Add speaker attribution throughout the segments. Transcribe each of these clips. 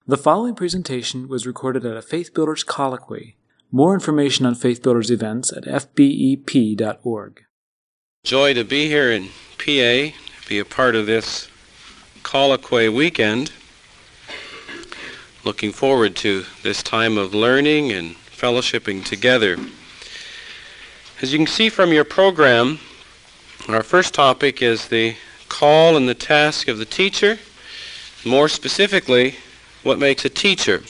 Speaker 1: The following presentation was recorded at a Faith Builders Colloquy. More information on Faith Builders events at fbep.org.
Speaker 2: Joy to be here in PA, be a part of this Colloquy weekend. Looking forward to this time of learning and fellowshipping together. As you can see from your program, our first topic is the call and the task of the teacher. More specifically, what makes a teacher?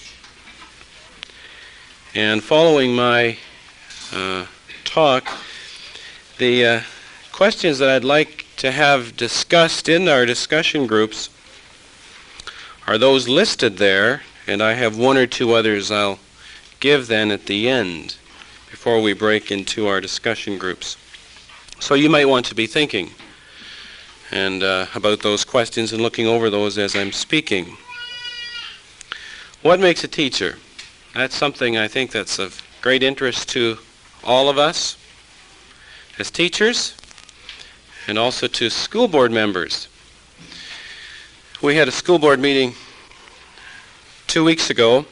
Speaker 2: And following my talk, the questions that I'd like to have discussed in our discussion groups are those listed there, and I have one or two others I'll give then at the end before we break into our discussion groups. So you might want to be thinking and about those questions and looking over those as I'm speaking. What makes a teacher? That's something I think that's of great interest to all of us as teachers and also to school board members. We had a school board meeting 2 weeks ago,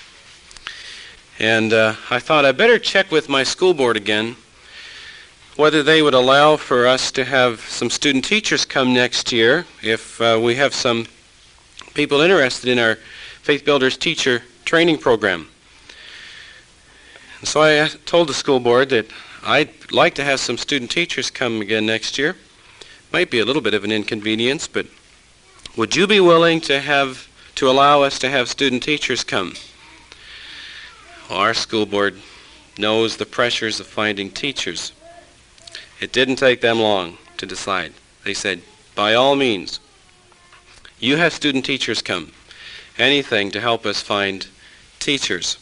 Speaker 2: and I thought I'd better check with my school board again whether they would allow for us to have some student teachers come next year if we have some people interested in our Faith Builders teacher training program. And so I told the school board that I'd like to have some student teachers come again next year. Might be a little bit of an inconvenience, but would you be willing to allow us to have student teachers come? Well, our school board knows the pressures of finding teachers. It didn't take them long to decide. They said, by all means, you have student teachers come. Anything to help us find teachers.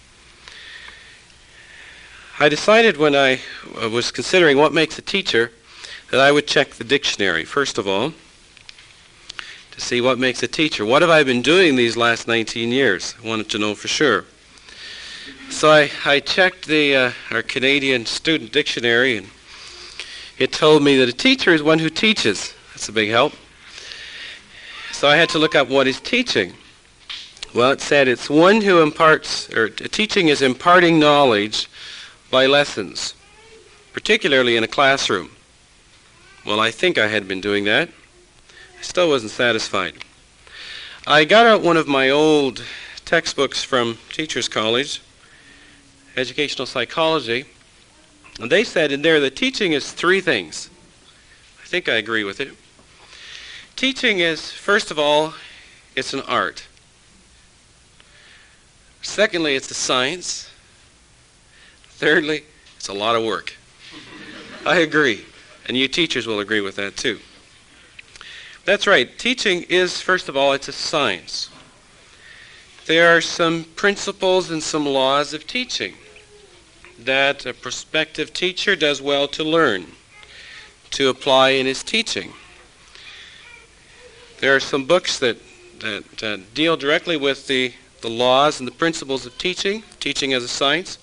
Speaker 2: I decided when I was considering what makes a teacher that I would check the dictionary, first of all, to see what makes a teacher. What have I been doing these last 19 years? I wanted to know for sure. So I checked our Canadian Student Dictionary, and it told me that a teacher is one who teaches. That's a big help. So I had to look up what is teaching. Well, it said it's one who imparts, or teaching is imparting knowledge by lessons, particularly in a classroom. Well, I think I had been doing that. I still wasn't satisfied. I got out one of my old textbooks from Teachers College, Educational Psychology, and they said in there that teaching is three things. I think I agree with it. Teaching is, first of all, it's an art. Secondly, it's a science. Thirdly, it's a lot of work. I agree. And you teachers will agree with that too. That's right. Teaching is, first of all, it's a science. There are some principles and some laws of teaching that a prospective teacher does well to learn, to apply in his teaching. There are some books that deal directly with the laws and the principles of teaching as a science.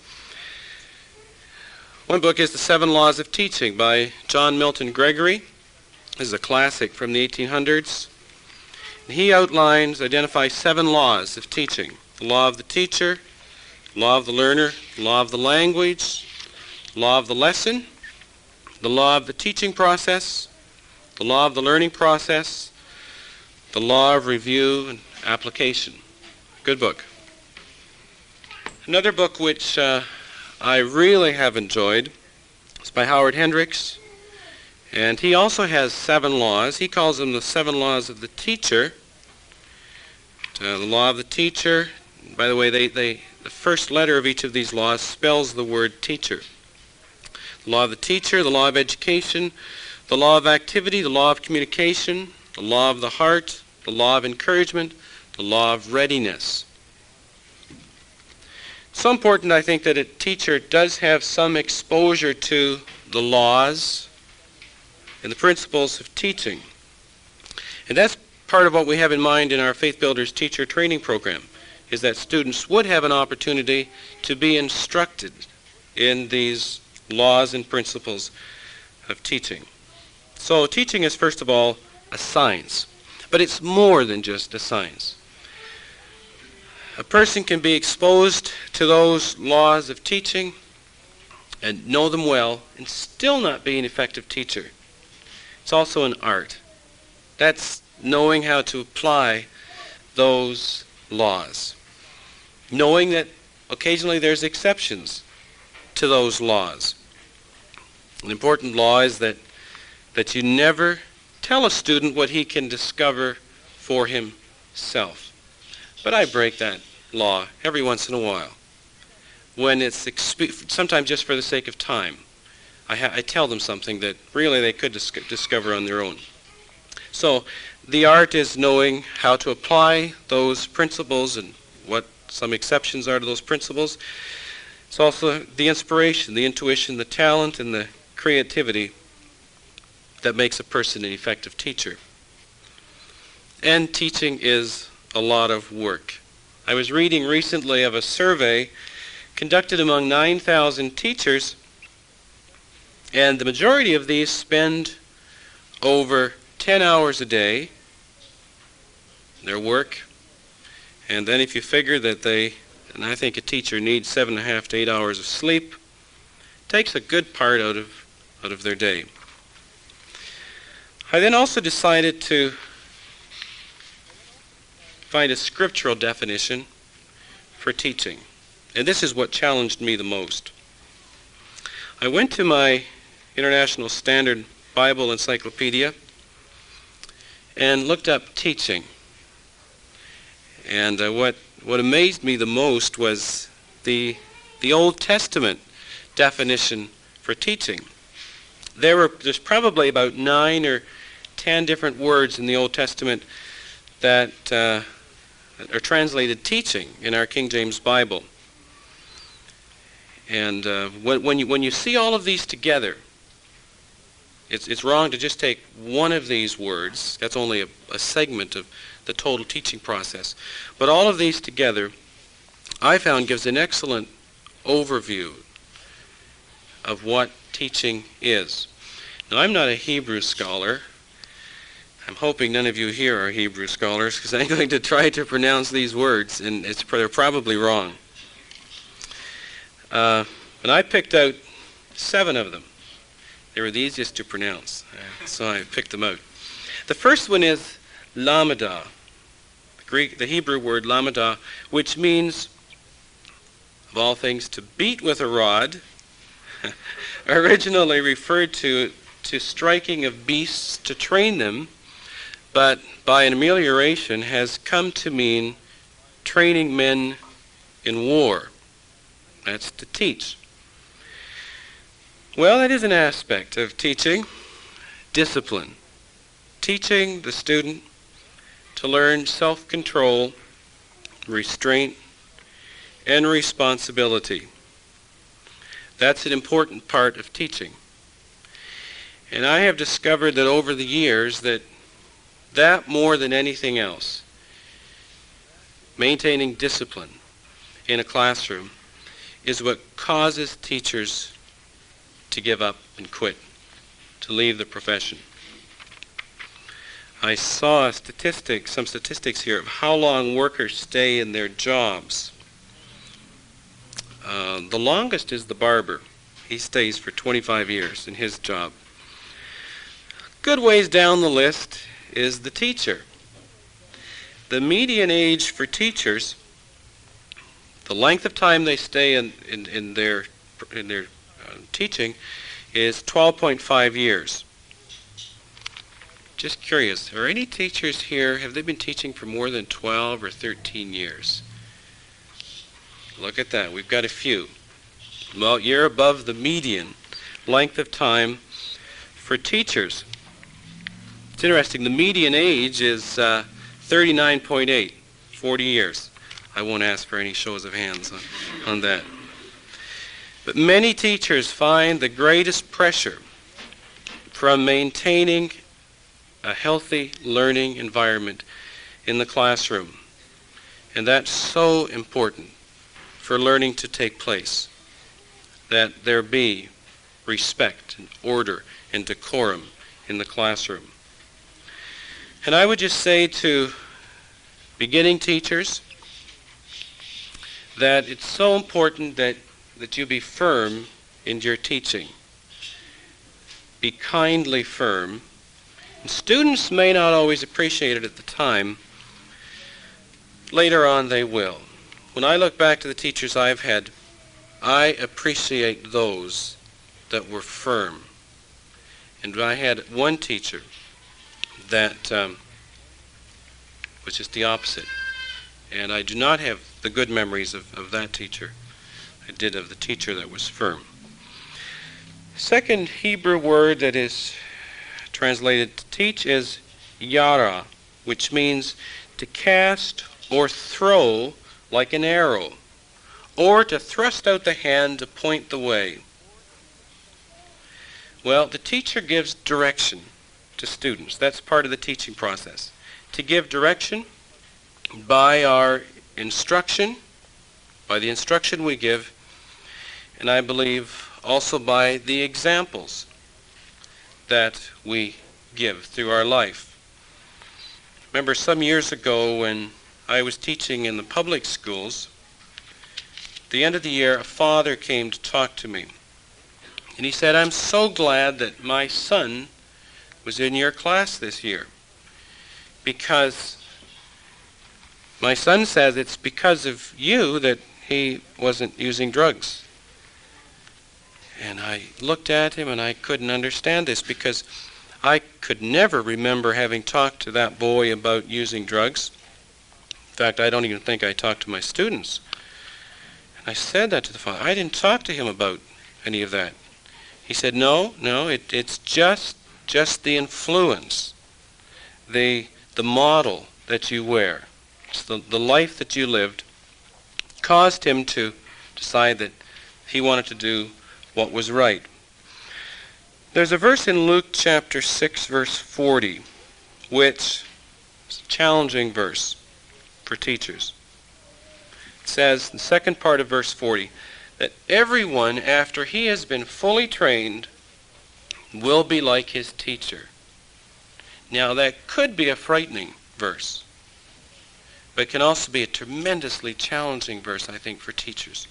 Speaker 2: One book is The 7 Laws of Teaching by John Milton Gregory. This is a classic from the 1800s. And he identifies 7 laws of teaching. The law of the teacher, the law of the learner, the law of the language, the law of the lesson, the law of the teaching process, the law of the learning process, the law of review and application. Good book. Another book which I really have enjoyed is by Howard Hendricks, and he also has 7 laws. He calls them the 7 laws of the teacher. The law of the teacher, by the way, the first letter of each of these laws spells the word teacher. The law of the teacher, the law of education, the law of activity, the law of communication, the law of the heart, the law of encouragement, the law of readiness. So important, I think, that a teacher does have some exposure to the laws and the principles of teaching. And that's part of what we have in mind in our Faith Builders teacher training program, is that students would have an opportunity to be instructed in these laws and principles of teaching. So teaching is, first of all, a science. But it's more than just a science. A person can be exposed to those laws of teaching and know them well and still not be an effective teacher. It's also an art. That's knowing how to apply those laws. Knowing that occasionally there's exceptions to those laws. An important law is that you never tell a student what he can discover for himself. But I break that law every once in a while. When it's sometimes just for the sake of time. I tell them something that really they could discover on their own. So the art is knowing how to apply those principles and what some exceptions are to those principles. It's also the inspiration, the intuition, the talent, and the creativity that makes a person an effective teacher. And teaching is a lot of work. I was reading recently of a survey conducted among 9,000 teachers, and the majority of these spend over 10 hours a day, their work, and then if you figure that and I think a teacher needs 7.5 to 8 hours of sleep, takes a good part out of their day. I then also decided to find a scriptural definition for teaching. And this is what challenged me the most. I went to my International Standard Bible Encyclopedia and looked up teaching. And what amazed me the most was the Old Testament definition for teaching. There's probably about 9 or 10 different words in the Old Testament that are translated teaching in our King James Bible. And when you see all of these together, it's wrong to just take one of these words. That's only a segment of the total teaching process. But all of these together, I found, gives an excellent overview of what teaching is. Now, I'm not a Hebrew scholar. I'm hoping none of you here are Hebrew scholars, because I'm going to try to pronounce these words, and they're probably wrong. And I picked out 7 of them. They were the easiest to pronounce, so I picked them out. The first one is lambda, the Hebrew word lambda, which means, of all things, to beat with a rod, originally referred to striking of beasts to train them, but by an amelioration has come to mean training men in war. That's to teach. Well, that is an aspect of teaching, discipline. Teaching the student to learn self-control, restraint, and responsibility. That's an important part of teaching. And I have discovered that over the years that more than anything else, maintaining discipline in a classroom is what causes teachers to give up and quit, to leave the profession. I saw some statistics here of how long workers stay in their jobs. The longest is the barber. He stays for 25 years in his job. Good ways down the list is the teacher. The median age for teachers, the length of time they stay in their teaching, is 12.5 years. Just curious, are any teachers here, have they been teaching for more than 12 or 13 years? Look at that, we've got a few. Well, you're above the median length of time for teachers. It's interesting, the median age is 39.8, 40 years. I won't ask for any shows of hands on that. But many teachers find the greatest pressure from maintaining a healthy learning environment in the classroom. And that's so important for learning to take place, that there be respect and order and decorum in the classroom. And I would just say to beginning teachers, that it's so important that you be firm in your teaching. Be kindly firm. And students may not always appreciate it at the time. Later on they will. When I look back to the teachers I've had, I appreciate those that were firm. And I had one teacher that was just the opposite. And I do not have the good memories of that teacher. I did of the teacher that was firm. Second Hebrew word that is translated to teach is yara, which means to cast or throw like an arrow, or to thrust out the hand to point the way. Well, the teacher gives direction to students. That's part of the teaching process. To give direction by our instruction, by the instruction we give, and I believe also by the examples that we give through our life. Remember some years ago when I was teaching in the public schools, at the end of the year a father came to talk to me. And he said, "I'm so glad that my son was in your class this year, because my son says it's because of you that he wasn't using drugs." And I looked at him and I couldn't understand this, because I could never remember having talked to that boy about using drugs. In fact, I don't even think I talked to my students. And I said that to the father. I didn't talk to him about any of that. He said, no, it's just the influence, the model that you wear. It's the life that you lived caused him to decide that he wanted to do what was right. There's a verse in Luke chapter 6, verse 40, which is a challenging verse for teachers. It says, the second part of verse 40, that everyone, after he has been fully trained, will be like his teacher. Now, that could be a frightening verse, but it can also be a tremendously challenging verse, I think, for teachers.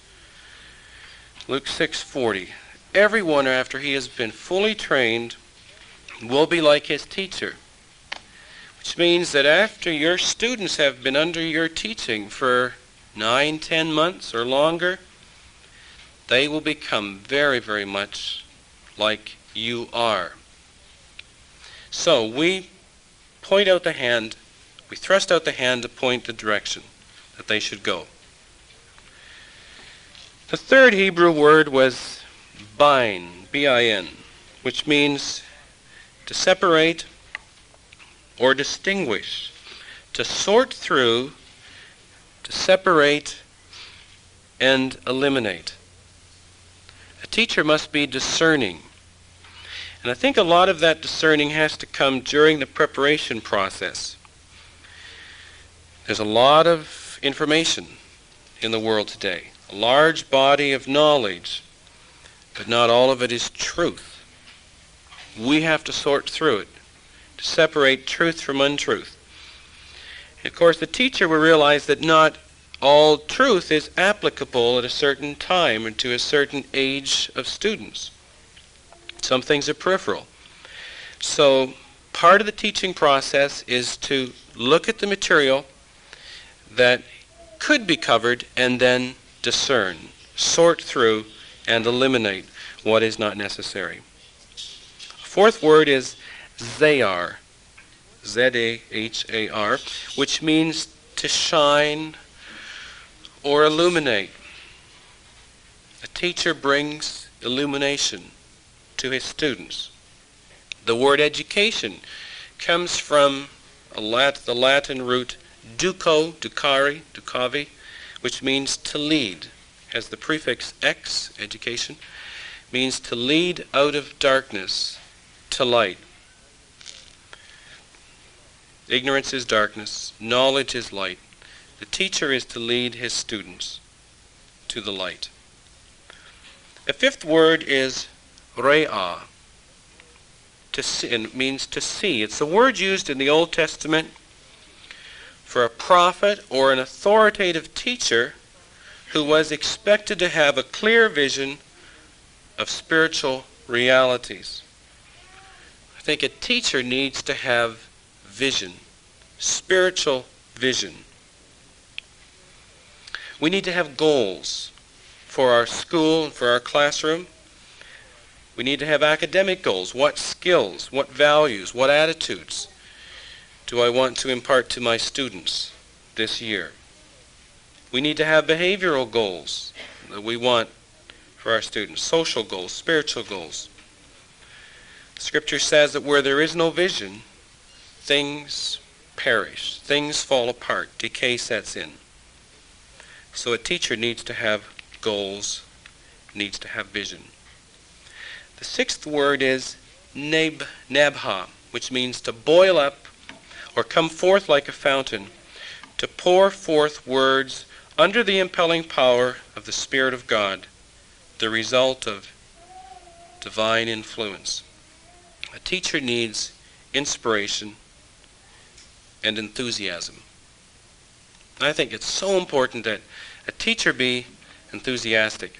Speaker 2: Luke 6:40, everyone, after he has been fully trained, will be like his teacher. Which means that after your students have been under your teaching for 9, 10 months or longer, they will become very, very much like you are. So we point out the hand, we thrust out the hand to point the direction that they should go. The third Hebrew word was bin, B-I-N, which means to separate or distinguish, to sort through, to separate and eliminate. A teacher must be discerning. And I think a lot of that discerning has to come during the preparation process. There's a lot of information in the world today, a large body of knowledge, but not all of it is truth. We have to sort through it, to separate truth from untruth. And of course, the teacher will realize that not all truth is applicable at a certain time and to a certain age of students. Some things are peripheral. So part of the teaching process is to look at the material that could be covered and then discern, sort through, and eliminate what is not necessary. Fourth word is zayar, Z-A-H-A-R, which means to shine or illuminate. A teacher brings illumination to his students. The word education comes from the Latin root duco, ducavi, which means to lead. Has the prefix ex, education, means to lead out of darkness to light. Ignorance is darkness, knowledge is light. The teacher is to lead his students to the light. The fifth word is re'ah, to see, and it means to see. It's a word used in the Old Testament for a prophet or an authoritative teacher who was expected to have a clear vision of spiritual realities. I think a teacher needs to have vision, spiritual vision. We need to have goals for our school and for our classroom. We need to have academic goals. What skills, what values, what attitudes do I want to impart to my students this year? We need to have behavioral goals that we want for our students, social goals, spiritual goals. Scripture says that where there is no vision, things perish, things fall apart, decay sets in. So a teacher needs to have goals, needs to have vision. The sixth word is nabha, which means to boil up or come forth like a fountain, to pour forth words under the impelling power of the Spirit of God, the result of divine influence. A teacher needs inspiration and enthusiasm. And I think it's so important that a teacher be enthusiastic.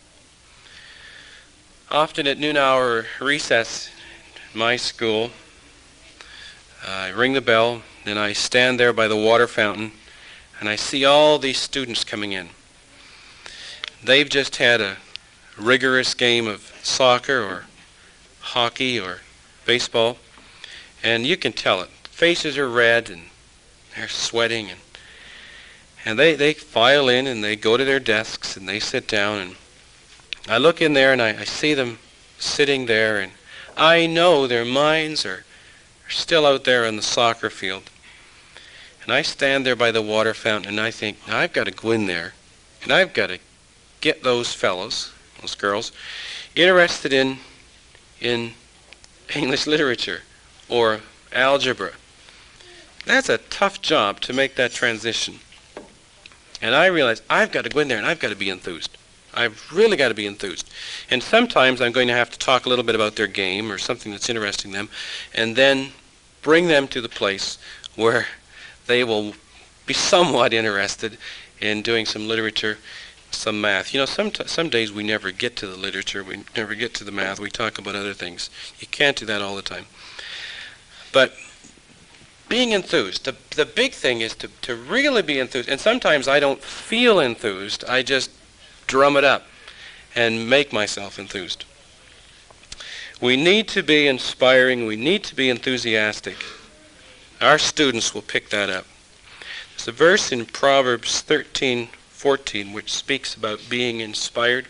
Speaker 2: Often at noon hour recess in my school, I ring the bell, and I stand there by the water fountain, and I see all these students coming in. They've just had a rigorous game of soccer or hockey or baseball, and you can tell it. Faces are red, and they're sweating, and they file in, and they go to their desks, and they sit down, and I look in there, and I see them sitting there, and I know their minds are still out there on the soccer field. And I stand there by the water fountain, and I think, I've got to go in there, and I've got to get those fellows, those girls, interested in English literature or algebra. That's a tough job to make that transition. And I realize I've got to go in there, and I've got to be enthused. I've really got to be enthused. And sometimes I'm going to have to talk a little bit about their game or something that's interesting them, and then bring them to the place where they will be somewhat interested in doing some literature, some math. You know, some days we never get to the literature, we never get to the math, we talk about other things. You can't do that all the time. But being enthused, the big thing is to really be enthused. And sometimes I don't feel enthused, I just drum it up and make myself enthused. We need to be inspiring, we need to be enthusiastic. Our students will pick that up. There's a verse in Proverbs 13:14 which speaks about being inspired.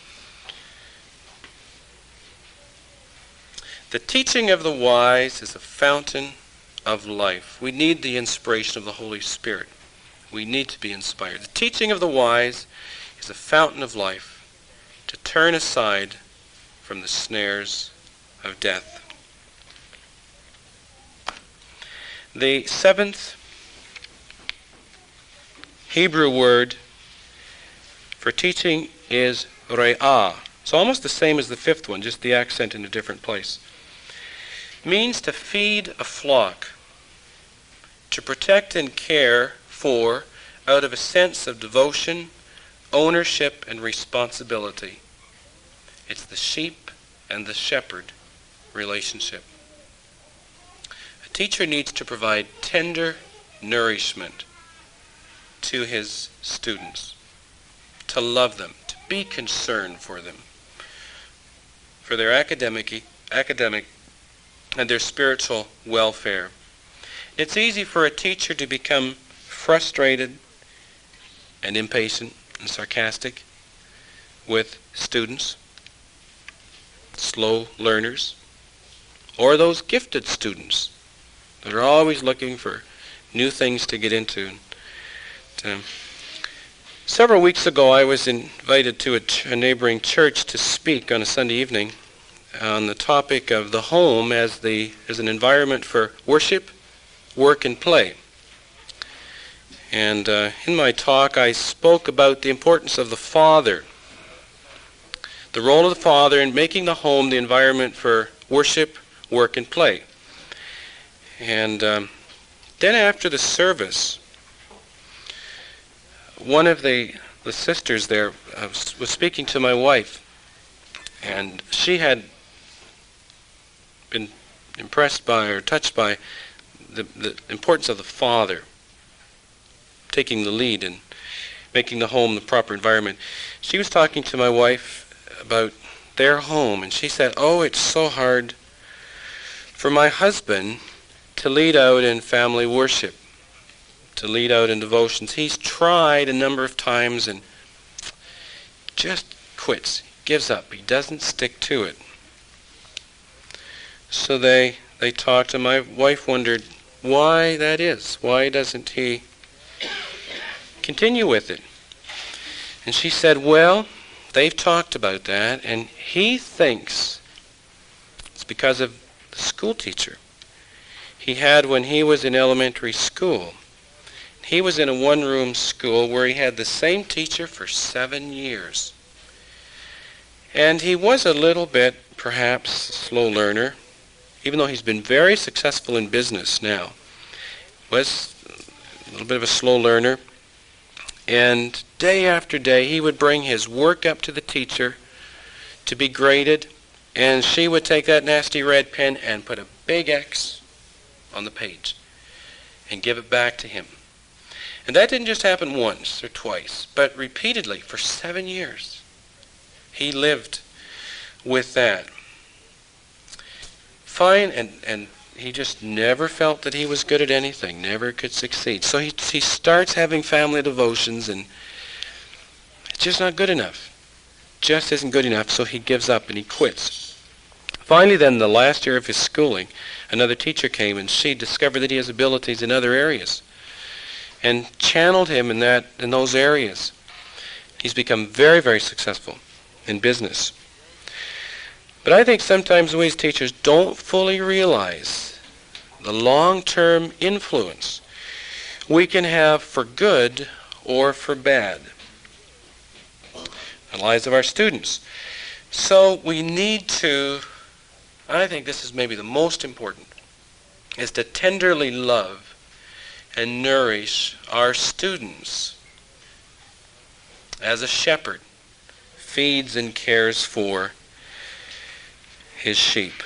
Speaker 2: The teaching of the wise is a fountain of life. We need the inspiration of the Holy Spirit. We need to be inspired. The teaching of the wise is a fountain of life, to turn aside from the snares of death. The seventh Hebrew word for teaching is re'ah. It's almost the same as the fifth one, just the accent in a different place. It means to feed a flock, to protect and care for out of a sense of devotion, ownership, and responsibility. It's the sheep and the shepherd relationship. A teacher needs to provide tender nourishment to his students, to love them, to be concerned for them, for their academic and their spiritual welfare. It's easy for a teacher to become frustrated and impatient and sarcastic with students, slow learners, or those gifted students that are always looking for new things to get into. Several weeks ago, I was invited to a neighboring church to speak on a Sunday evening on the topic of the home as an environment for worship, work, and play. And in my talk, I spoke about the importance of the father, the role of the father in making the home the environment for worship, work, and play. And then after the service, one of the the sisters there was speaking to my wife, and she had been impressed by or touched by the importance of the father taking the lead and making the home the proper environment. She was talking to my wife about their home, and she said, "Oh, it's so hard for my husband to lead out in family worship, to lead out in devotions. He's tried a number of times and just quits, gives up. He doesn't stick to it." So they talked, and my wife wondered why that is. Why doesn't he continue with it? And she said, well, they've talked about that, and he thinks it's because of the school teacher he had when he was in elementary school. He was in a one-room school where he had the same teacher for 7 years. And he was a little bit, perhaps, a slow learner, even though he's been very successful in business now. Was a little bit of a slow learner. And day after day, he would bring his work up to the teacher to be graded, and she would take that nasty red pen and put a big X on the page and give it back to him. And that didn't just happen once or twice, but repeatedly for 7 years. He lived with that. Fine, and he just never felt that he was good at anything, never could succeed. So he starts having family devotions, and it's just not good enough. Just isn't good enough, so he gives up and he quits. Finally then, the last year of his schooling, another teacher came, and she discovered that he has abilities in other areas and channeled him in those areas. He's become very, very successful in business. But I think sometimes we as teachers don't fully realize the long-term influence we can have for good or for bad in the lives of our students. So we need to, I think this is maybe the most important, is to tenderly love and nourish our students as a shepherd feeds and cares for his sheep.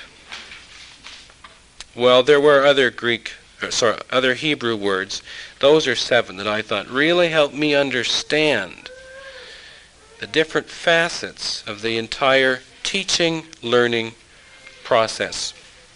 Speaker 2: Well, there were other Hebrew words. Those are 7 that I thought really helped me understand the different facets of the entire teaching, learning process.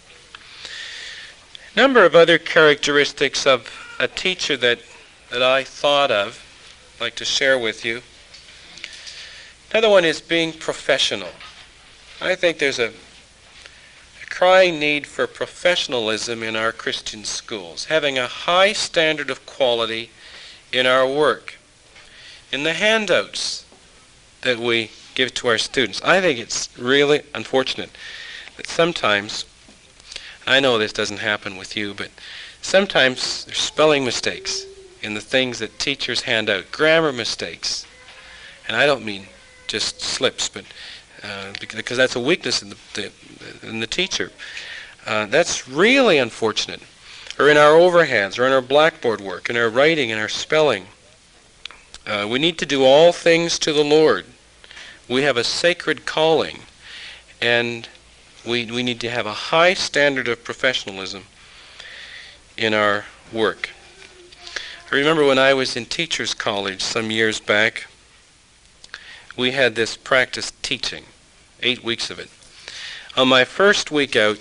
Speaker 2: A number of other characteristics of a teacher that I thought of, I'd like to share with you. Another one is being professional. I think there's a crying need for professionalism in our Christian schools, having a high standard of quality in our work, in the handouts that we give to our students. I think it's really unfortunate that sometimes, I know this doesn't happen with you, but sometimes there's spelling mistakes in the things that teachers hand out, grammar mistakes. And I don't mean just slips, but because that's a weakness in the teacher. That's really unfortunate. Or in our overhands, or in our blackboard work, in our writing, in our spelling. We need to do all things to the Lord. We have a sacred calling, and we need to have a high standard of professionalism in our work. I remember when I was in Teachers College some years back, we had this practice teaching, 8 weeks of it. On my first week out,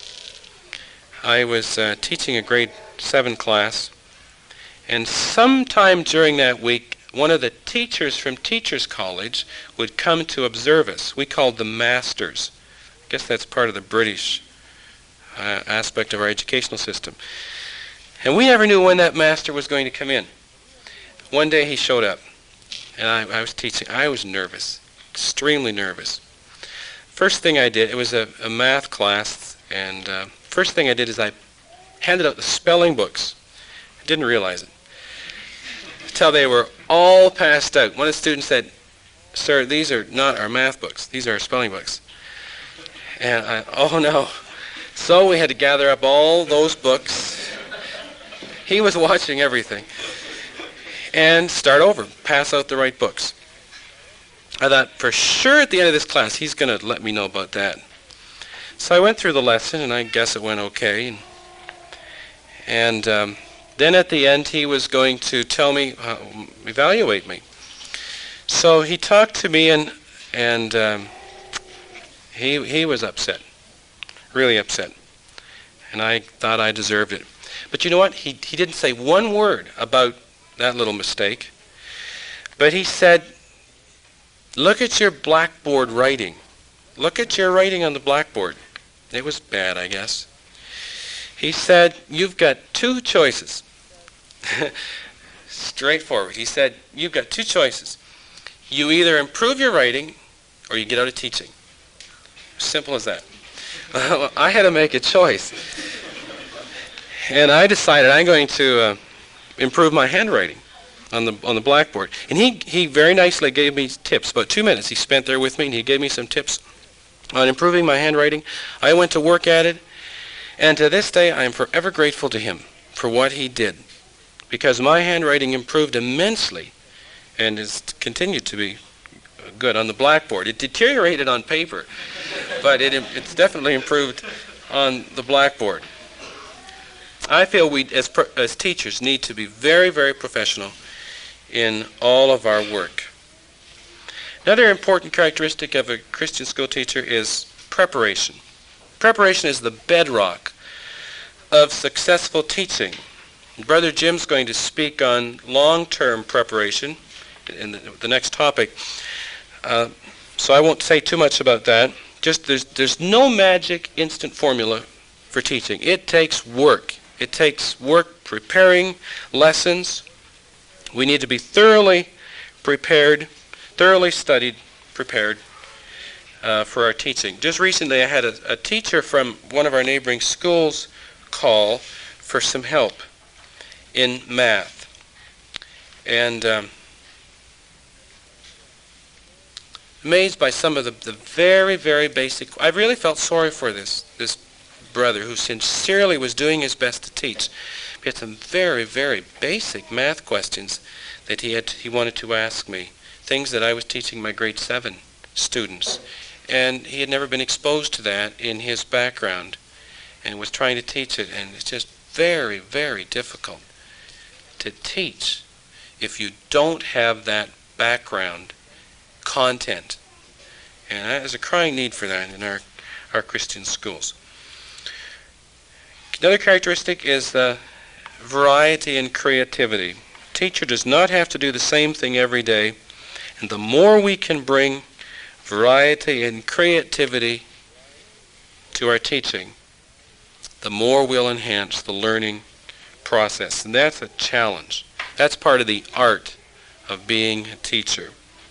Speaker 2: I was teaching a grade 7 class, and sometime during that week, one of the teachers from Teachers College would come to observe us. We called them masters. I guess that's part of the British aspect of our educational system. And we never knew when that master was going to come in. One day he showed up, and I was teaching. I was nervous, extremely nervous. First thing I did, it was a math class, and first thing I did is I handed out the spelling books. I didn't realize it until they were all passed out. One of the students said, "Sir, these are not our math books. These are our spelling books." And oh no. So we had to gather up all those books. He was watching everything. and start over, pass out the right books. I thought, for sure at the end of this class, he's going to let me know about that. So I went through the lesson, and I guess it went okay. And then at the end, he was going to tell me, evaluate me. So he talked to me, and he was upset, really upset. And I thought I deserved it. But you know what? He didn't say one word about that little mistake. But he said, look at your blackboard writing. Look at your writing on the blackboard. It was bad, I guess. He said, you've got two choices. Straightforward. He said, you've got two choices. You either improve your writing or you get out of teaching. Simple as that. Well, I had to make a choice. And I decided I'm going to improve my handwriting on the blackboard. And he very nicely gave me tips. About 2 minutes he spent there with me, and he gave me some tips on improving my handwriting. I went to work at it, and to this day I am forever grateful to him for what he did, because my handwriting improved immensely and has continued to be good on the blackboard. It deteriorated on paper, but it's definitely improved on the blackboard. I feel we, as teachers, need to be very, very professional in all of our work. Another important characteristic of a Christian school teacher is preparation. Preparation is the bedrock of successful teaching. Brother Jim's going to speak on long-term preparation in the next topic, so I won't say too much about that. Just there's no magic instant formula for teaching. It takes work. It takes work preparing lessons. We need to be thoroughly prepared, thoroughly studied, prepared for our teaching. Just recently I had a teacher from one of our neighboring schools call for some help in math. And amazed by some of the very, very basic. I really felt sorry for this brother who sincerely was doing his best to teach. He had some very, very basic math questions that he wanted to ask me, things that I was teaching my grade 7 students. And he had never been exposed to that in his background and was trying to teach it, and it's just very, very difficult to teach if you don't have that background content. And there's a crying need for that in our Christian schools. Another characteristic is variety and creativity. A teacher does not have to do the same thing every day, and the more we can bring variety and creativity to our teaching, the more we'll enhance the learning process. And that's a challenge. That's part of the art of being a teacher.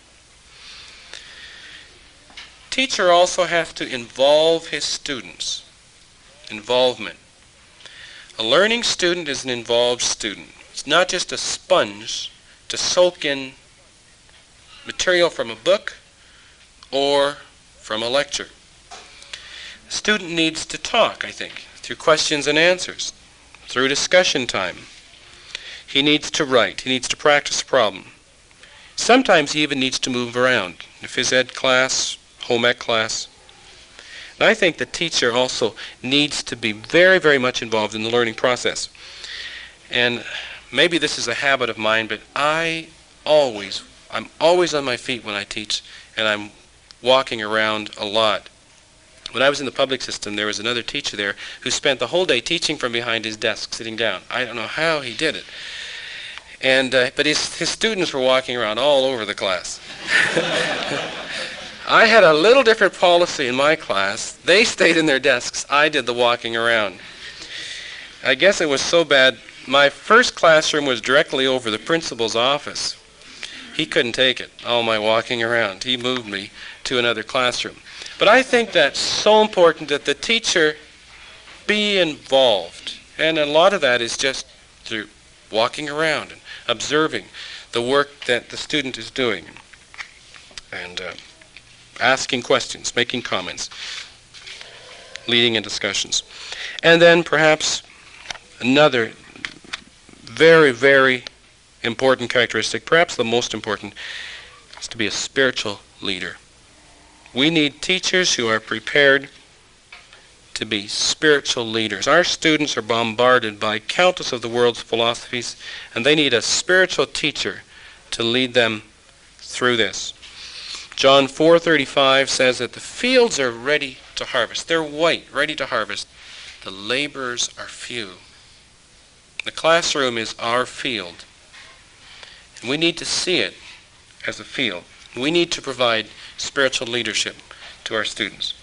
Speaker 2: Teacher also has to involve his students. Involvement. A learning student is an involved student. It's not just a sponge to soak in material from a book or from a lecture. The student needs to talk, I think, through questions and answers, through discussion time. He needs to write. He needs to practice a problem. Sometimes he even needs to move around. A phys ed class, home ec class. And I think the teacher also needs to be very, very much involved in the learning process. And maybe this is a habit of mine, but I'm always on my feet when I teach, and I'm walking around a lot. When I was in the public system, there was another teacher there who spent the whole day teaching from behind his desk, sitting down. I don't know how he did it. And but his students were walking around all over the class. I had a little different policy in my class. They stayed in their desks. I did the walking around. I guess it was so bad. My first classroom was directly over the principal's office. He couldn't take it, all my walking around. He moved me to another classroom. But I think that's so important that the teacher be involved. And a lot of that is just through walking around and observing the work that the student is doing. And asking questions, making comments, leading in discussions. And then perhaps another very, very important characteristic, perhaps the most important, is to be a spiritual leader. We need teachers who are prepared to be spiritual leaders. Our students are bombarded by countless of the world's philosophies, and they need a spiritual teacher to lead them through this. John 4:35 says that the fields are ready to harvest. They're white, ready to harvest. The laborers are few. The classroom is our field, and we need to see it as a field. We need to provide spiritual leadership to our students.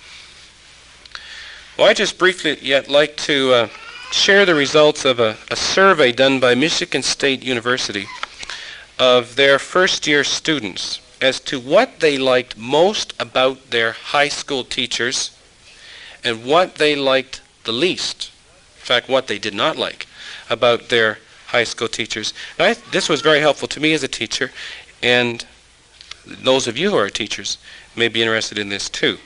Speaker 2: Well, I just briefly yet like to share the results of a survey done by Michigan State University of their first-year students as to what they liked most about their high school teachers and what they liked the least, in fact, what they did not like about their high school teachers. Now, this was very helpful to me as a teacher, and those of you who are teachers may be interested in this too.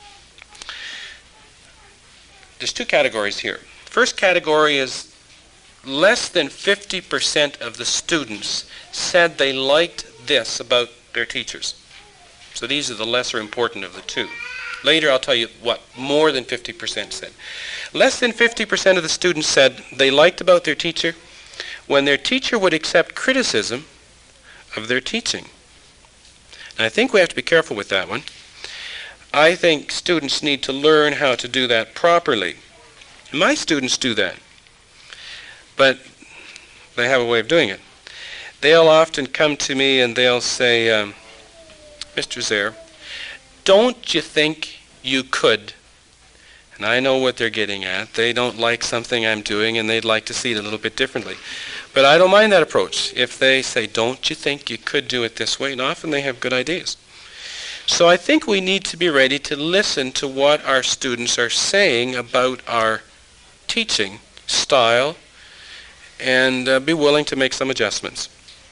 Speaker 2: There's two categories here. First category is less than 50% of the students said they liked this about their teachers. So these are the lesser important of the two. Later I'll tell you what more than 50% said. Less than 50% of the students said they liked about their teacher when their teacher would accept criticism of their teaching. And I think we have to be careful with that one. I think students need to learn how to do that properly. And my students do that, but they have a way of doing it. They'll often come to me and they'll say, Mr. Zare, don't you think you could? And I know what they're getting at. They don't like something I'm doing and they'd like to see it a little bit differently. But I don't mind that approach. If they say, don't you think you could do it this way? And often they have good ideas. So I think we need to be ready to listen to what our students are saying about our teaching style and be willing to make some adjustments.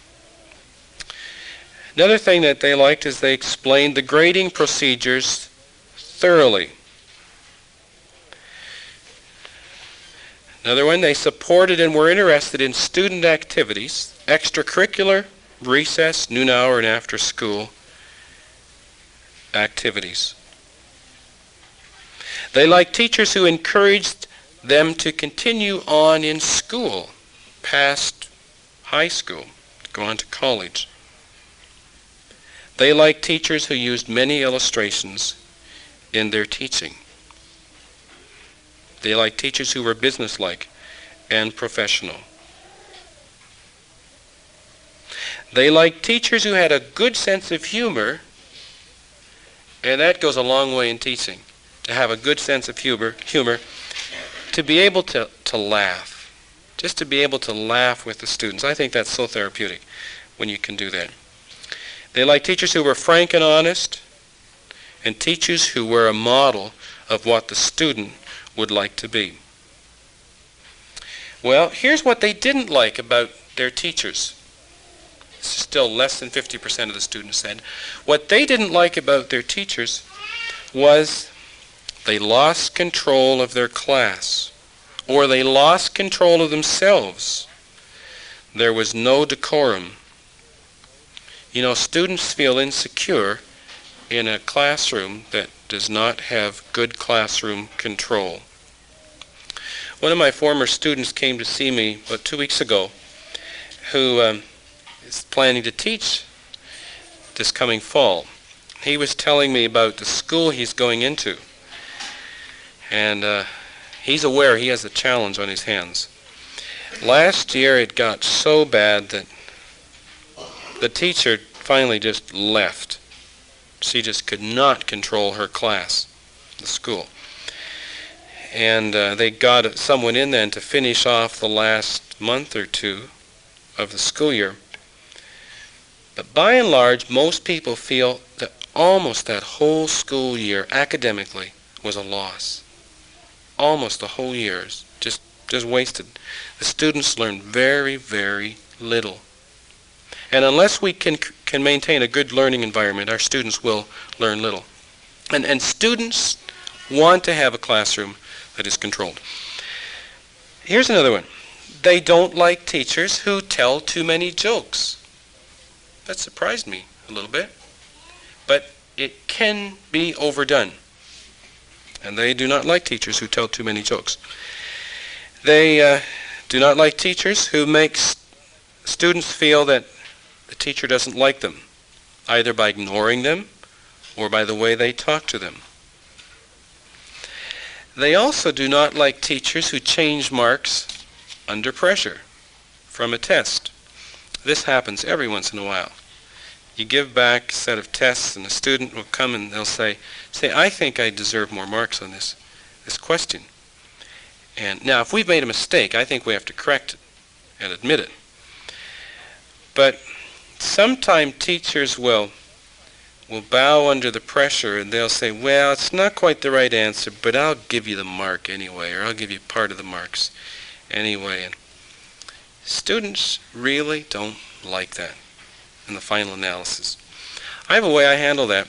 Speaker 2: Another thing that they liked is they explained the grading procedures thoroughly. Another one, they supported and were interested in student activities, extracurricular, recess, noon hour, and after school activities. They liked teachers who encouraged them to continue on in school, past high school, go on to college. They liked teachers who used many illustrations in their teaching. They liked teachers who were businesslike and professional. They liked teachers who had a good sense of humor, and that goes a long way in teaching, to have a good sense of humor, to be able to laugh, just to be able to laugh with the students. I think that's so therapeutic when you can do that. They liked teachers who were frank and honest, and teachers who were a model of what the student would like to be. Well, here's what they didn't like about their teachers. Still less than 50% of the students said. What they didn't like about their teachers was they lost control of their class, or they lost control of themselves. There was no decorum. You know, students feel insecure in a classroom that does not have good classroom control. One of my former students came to see me about 2 weeks ago who is planning to teach this coming fall. He was telling me about the school he's going into, and he's aware he has a challenge on his hands. Last year it got so bad that the teacher finally just left. She just could not control her class, the school. And they got someone in then to finish off the last month or two of the school year. But by and large, most people feel that almost that whole school year, academically, was a loss. Almost the whole year is just wasted. The students learn very, very little. And unless we can maintain a good learning environment, our students will learn little. And students want to have a classroom that is controlled. Here's another one. they don't like teachers who tell too many jokes. That surprised me a little bit. But it can be overdone. And they do not like teachers who tell too many jokes. They do not like teachers who make students feel that the teacher doesn't like them, either by ignoring them or by the way they talk to them. They also do not like teachers who change marks under pressure from a test. This happens every once in a while. You give back a set of tests and a student will come and they'll say, I think I deserve more marks on this question. And now if we've made a mistake, I think we have to correct it and admit it. But sometimes teachers will bow under the pressure and they'll say, well, it's not quite the right answer, but I'll give you the mark anyway, or I'll give you part of the marks anyway. And students really don't like that in the final analysis. I have a way I handle that.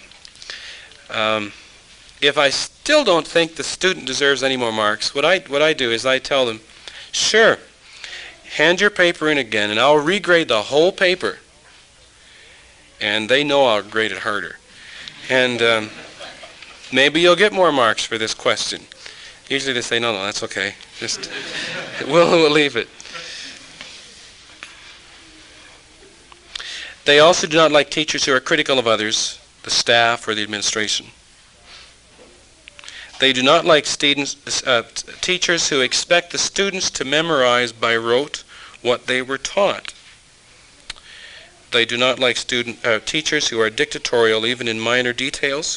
Speaker 2: If I still don't think the student deserves any more marks, what I do is I tell them, sure, hand your paper in again and I'll regrade the whole paper. And they know I'll grade it harder. And maybe you'll get more marks for this question. Usually they say, no, that's okay. Just we'll leave it. They also do not like teachers who are critical of others, the staff or the administration. They do not like teachers who expect the students to memorize by rote what they were taught. They do not like teachers who are dictatorial even in minor details,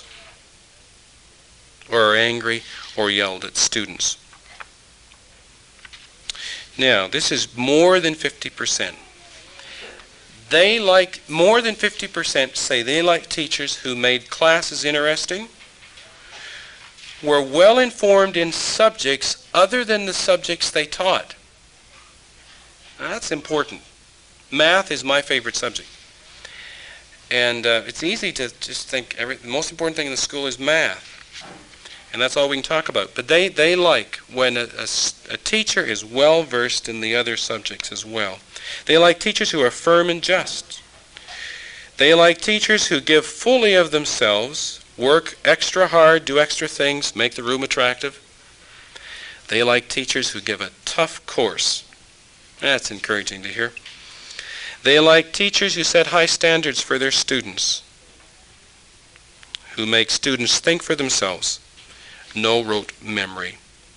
Speaker 2: or are angry or yelled at students. Now, this is more than 50%. They like, more than 50% say they like teachers who made classes interesting, were well informed in subjects other than the subjects they taught. Now, that's important. Math is my favorite subject. And it's easy to just think the most important thing in the school is math. And that's all we can talk about. But they like when a teacher is well versed in the other subjects as well. They like teachers who are firm and just. They like teachers who give fully of themselves, work extra hard, do extra things, make the room attractive. They like teachers who give a tough course. That's encouraging to hear. They like teachers who set high standards for their students, who make students think for themselves, no rote memory.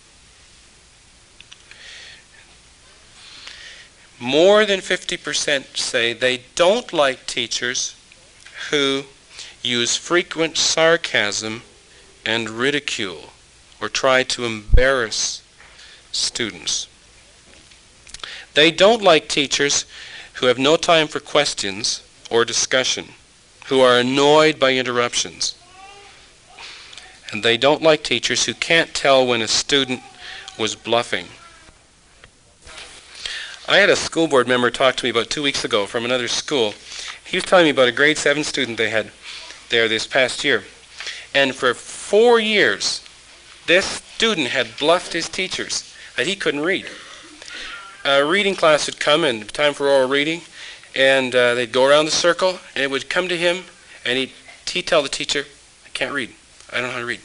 Speaker 2: More than 50% say they don't like teachers who use frequent sarcasm and ridicule or try to embarrass students. They don't like teachers who have no time for questions or discussion, who are annoyed by interruptions. And they don't like teachers who can't tell when a student was bluffing. I had a school board member talk to me about 2 weeks ago from another school. He was telling me about a grade 7 student they had there this past year. And for 4 years, this student had bluffed his teachers that he couldn't read. A reading class would come and time for oral reading, and they'd go around the circle, and it would come to him, and he'd tell the teacher, I can't read. I don't know how to read.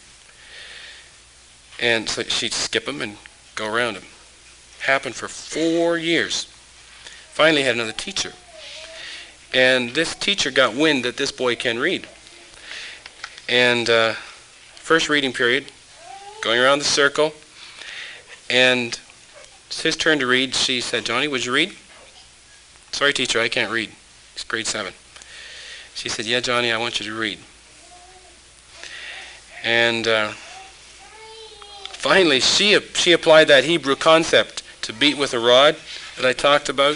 Speaker 2: And so she'd skip him and go around him. Happened for 4 years. Finally had another teacher. And this teacher got wind that this boy can read. And first reading period, going around the circle, and it's his turn to read. She said, Johnny, would you read? Sorry, teacher, I can't read. It's grade 7. She said, yeah, Johnny, I want you to read. And finally, she applied that Hebrew concept to beat with a rod that I talked about.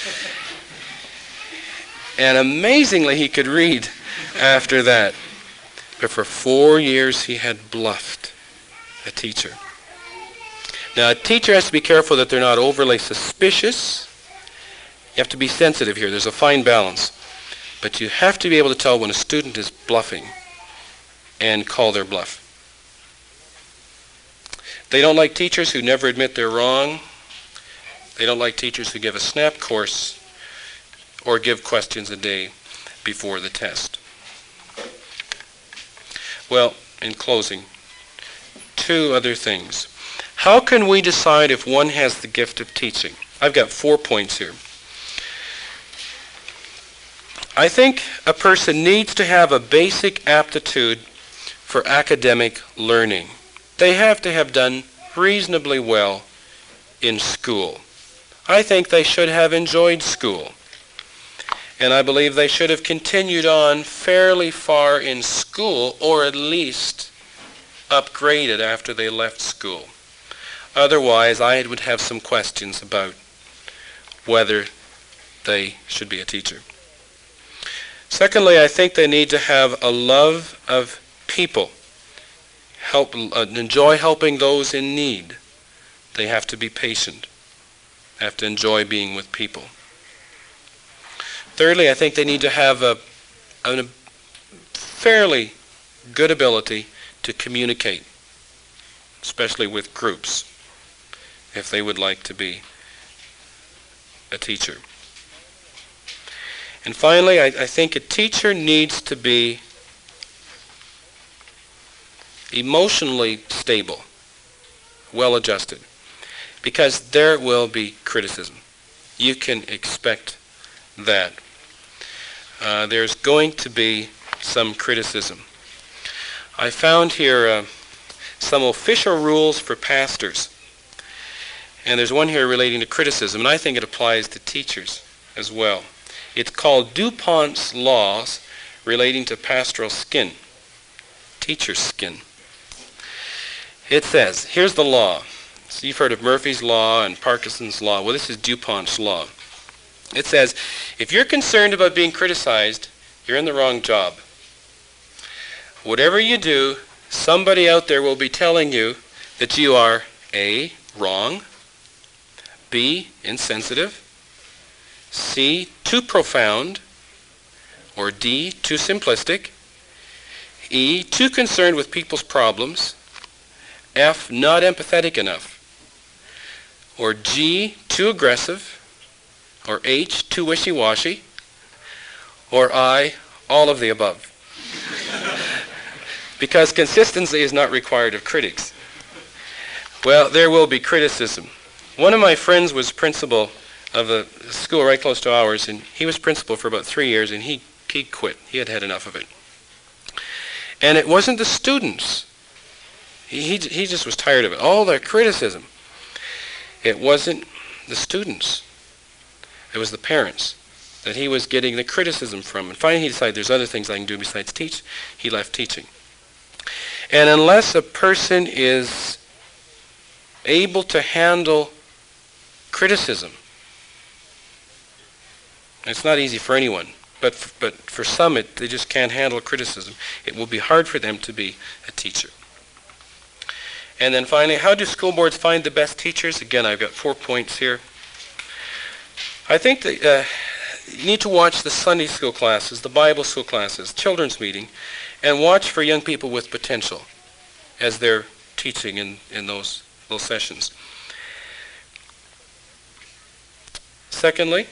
Speaker 2: And amazingly, he could read after that. But for 4 years, he had bluffed a teacher. Now, a teacher has to be careful that they're not overly suspicious. You have to be sensitive here. There's a fine balance. But you have to be able to tell when a student is bluffing and call their bluff. They don't like teachers who never admit they're wrong. They don't like teachers who give a snap course or give questions a day before the test. Well, in closing, 2 other things. How can we decide if one has the gift of teaching? I've got 4 points here. I think a person needs to have a basic aptitude for academic learning. They have to have done reasonably well in school. I think they should have enjoyed school. And I believe they should have continued on fairly far in school, or at least upgraded after they left school. Otherwise, I would have some questions about whether they should be a teacher. Secondly, I think they need to have a love of people, enjoy helping those in need. They have to be patient, have to enjoy being with people. Thirdly, I think they need to have a fairly good ability to communicate, especially with groups, if they would like to be a teacher. And finally, I think a teacher needs to be emotionally stable, well-adjusted, because there will be criticism. You can expect that. There's going to be some criticism. I found here some official rules for pastors. And there's one here relating to criticism, and I think it applies to teachers as well. It's called DuPont's Laws relating to pastoral skin, teacher's skin. It says, here's the law. So you've heard of Murphy's Law and Parkinson's Law. Well, this is DuPont's Law. It says, if you're concerned about being criticized, you're in the wrong job. Whatever you do, somebody out there will be telling you that you are A, wrong, B, insensitive, C, too profound, or D, too simplistic, E, too concerned with people's problems, F, not empathetic enough, or G, too aggressive, or H, too wishy-washy, or I, all of the above. Because consistency is not required of critics. Well, there will be criticism. One of my friends was principal of a school right close to ours, and he was principal for about 3 years, and he quit. He had had enough of it. And it wasn't the students. He just was tired of it. All their criticism. It wasn't the students. It was the parents that he was getting the criticism from. And finally he decided there's other things I can do besides teach. He left teaching. And unless a person is able to handle criticism, it's not easy for anyone, but for some they just can't handle criticism. It will be hard for them to be a teacher. And then finally, how do school boards find the best teachers? Again, I've got 4 points here. I think that you need to watch the Sunday school classes, the Bible school classes, children's meeting, and watch for young people with potential as they're teaching in those sessions. Secondly,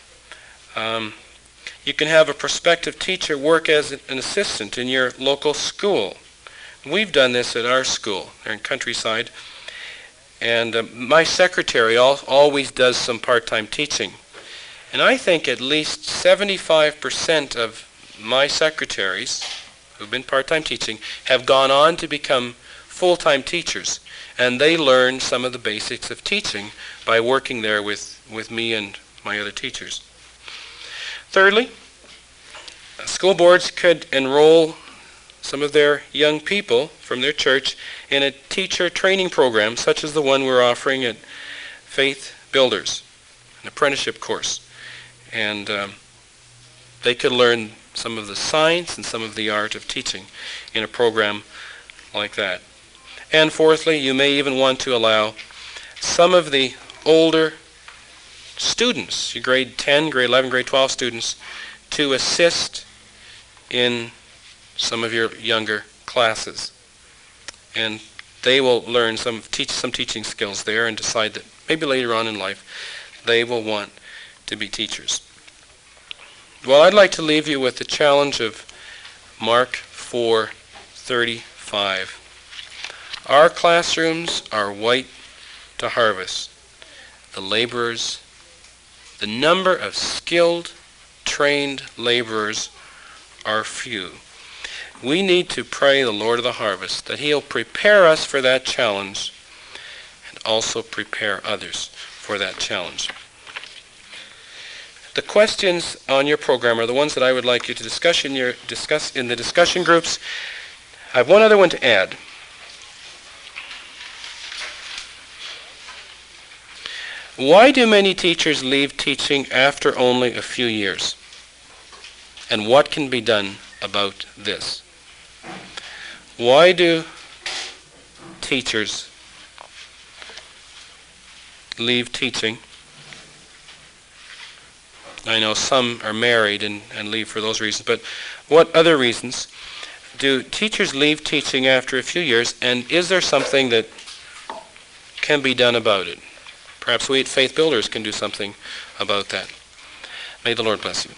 Speaker 2: you can have a prospective teacher work as an assistant in your local school. We've done this at our school, there in Countryside, and my secretary always does some part-time teaching. And I think at least 75% of my secretaries who've been part-time teaching have gone on to become full-time teachers, and they learn some of the basics of teaching by working there with me and my other teachers. Thirdly, school boards could enroll some of their young people from their church in a teacher training program such as the one we're offering at Faith Builders, an apprenticeship course. And they could learn some of the science and some of the art of teaching in a program like that. And fourthly, you may even want to allow some of the older students, your grade 10, grade 11, grade 12 students, to assist in some of your younger classes. And they will learn some teaching skills there and decide that maybe later on in life they will want to be teachers. Well, I'd like to leave you with the challenge of Mark 4:35. Our classrooms are white to harvest. The laborers, the number of skilled, trained laborers are few. We need to pray the Lord of the harvest that He'll prepare us for that challenge and also prepare others for that challenge. The questions on your program are the ones that I would like you to discuss in the discussion groups. I have one other one to add. Why do many teachers leave teaching after only a few years? And what can be done about this? Why do teachers leave teaching? I know some are married and leave for those reasons, but what other reasons do teachers leave teaching after a few years, and is there something that can be done about it? Perhaps we at Faith Builders can do something about that. May the Lord bless you.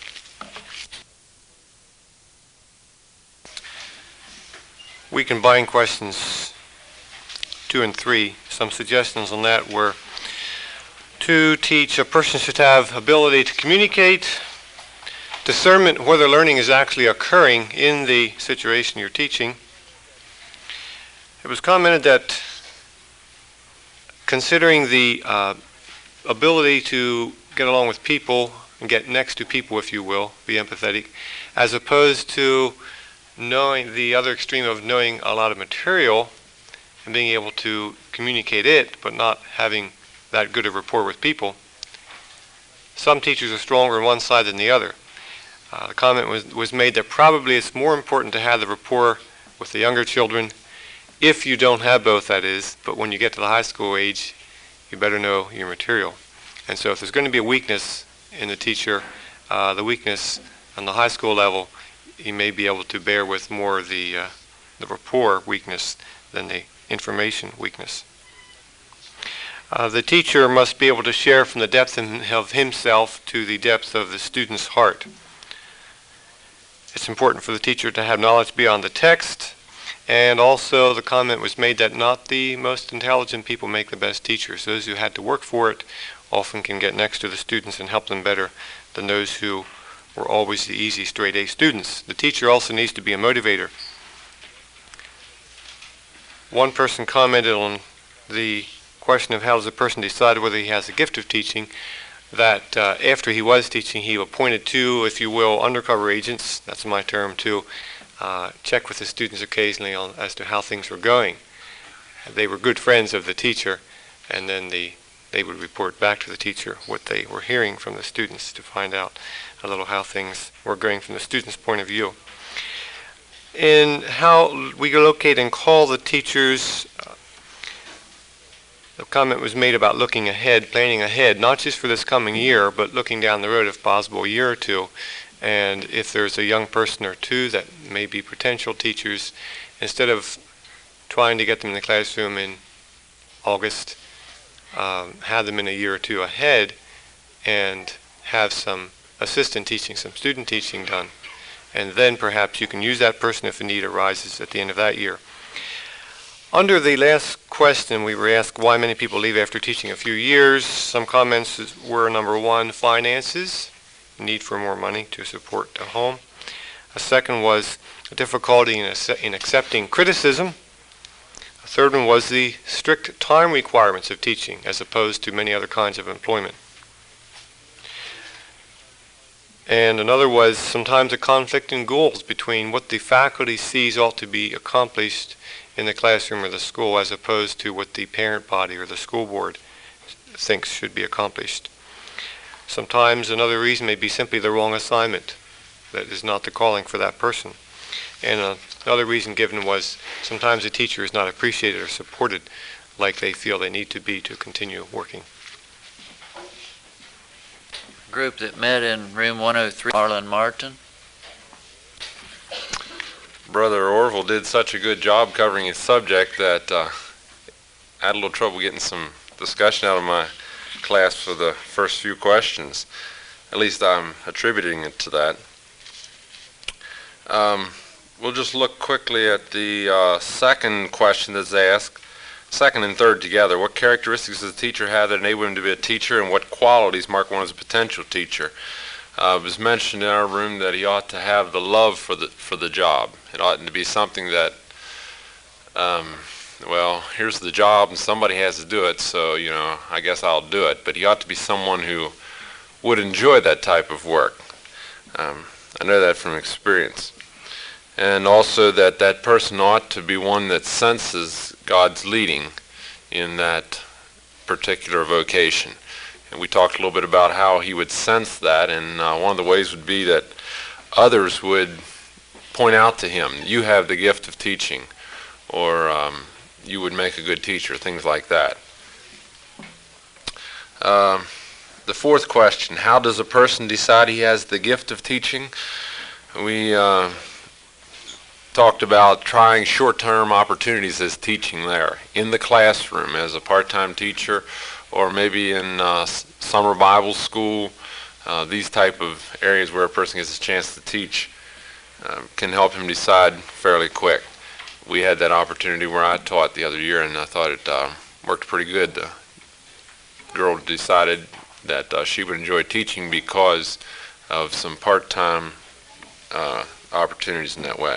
Speaker 3: We combine questions 2 and 3. Some suggestions on that were to teach, a person should have ability to communicate, discernment whether learning is actually occurring in the situation you're teaching. It was commented that considering the ability to get along with people and get next to people, if you will, be empathetic, as opposed to knowing the other extreme of knowing a lot of material and being able to communicate it, but not having that good a rapport with people. Some teachers are stronger on one side than the other. The comment was made that probably it's more important to have the rapport with the younger children, if you don't have both, that is, but when you get to the high school age, you better know your material. And so if there's going to be a weakness in the teacher, the weakness on the high school level, you may be able to bear with more of the rapport weakness than the information weakness. The teacher must be able to share from the depth of himself to the depth of the student's heart. It's important for the teacher to have knowledge beyond the text, and also the comment was made that not the most intelligent people make the best teachers. Those who had to work for it often can get next to the students and help them better than those who were always the easy straight A students. The teacher also needs to be a motivator. One person commented on the question of how does a person decide whether he has a gift of teaching, that after he was teaching, he appointed 2, if you will, undercover agents, that's my term, to check with the students occasionally as to how things were going. They were good friends of the teacher, and then they would report back to the teacher what they were hearing from the students to find out a little how things were going from the students' point of view. In how we locate and call the teachers, the comment was made about looking ahead, planning ahead, not just for this coming year, but looking down the road, if possible, a year or two. And if there's a young person or two that may be potential teachers, instead of trying to get them in the classroom in August, have them in a year or two ahead and have some assistant teaching, some student teaching done. And then perhaps you can use that person if a need arises at the end of that year. Under the last question, we were asked why many people leave after teaching a few years. Some comments were, number 1, finances, need for more money to support a home. A second was a difficulty in accepting criticism. A third one was the strict time requirements of teaching as opposed to many other kinds of employment. And another was sometimes a conflict in goals between what the faculty sees ought to be accomplished in the classroom or the school as opposed to what the parent body or the school board thinks should be accomplished. Sometimes another reason may be simply the wrong assignment, that is not the calling for that person. And another reason given was sometimes a teacher is not appreciated or supported like they feel they need to be to continue working.
Speaker 4: Group that met in room 103, Arlen Martin.
Speaker 5: Brother Orville did such a good job covering his subject that I had a little trouble getting some discussion out of my class for the first few questions. At least I'm attributing it to that. We'll just look quickly at the second question that's asked, second and third together. What characteristics does a teacher have that enable him to be a teacher, and what qualities mark one as a potential teacher? It was mentioned in our room that he ought to have the love for the job. It oughtn't to be something that, well, here's the job and somebody has to do it, so, I guess I'll do it. But he ought to be someone who would enjoy that type of work. I know that from experience. And also that person ought to be one that senses God's leading in that particular vocation. And we talked a little bit about how he would sense that, and one of the ways would be that others would point out to him, you have the gift of teaching, or you would make a good teacher, things like that. The fourth question, how does a person decide he has the gift of teaching? We talked about trying short-term opportunities as teaching there, in the classroom as a part-time teacher, or maybe in summer Bible school. These type of areas where a person gets a chance to teach can help him decide fairly quick. We had that opportunity where I taught the other year, and I thought it worked pretty good. The girl decided that she would enjoy teaching because of some part-time opportunities in that way.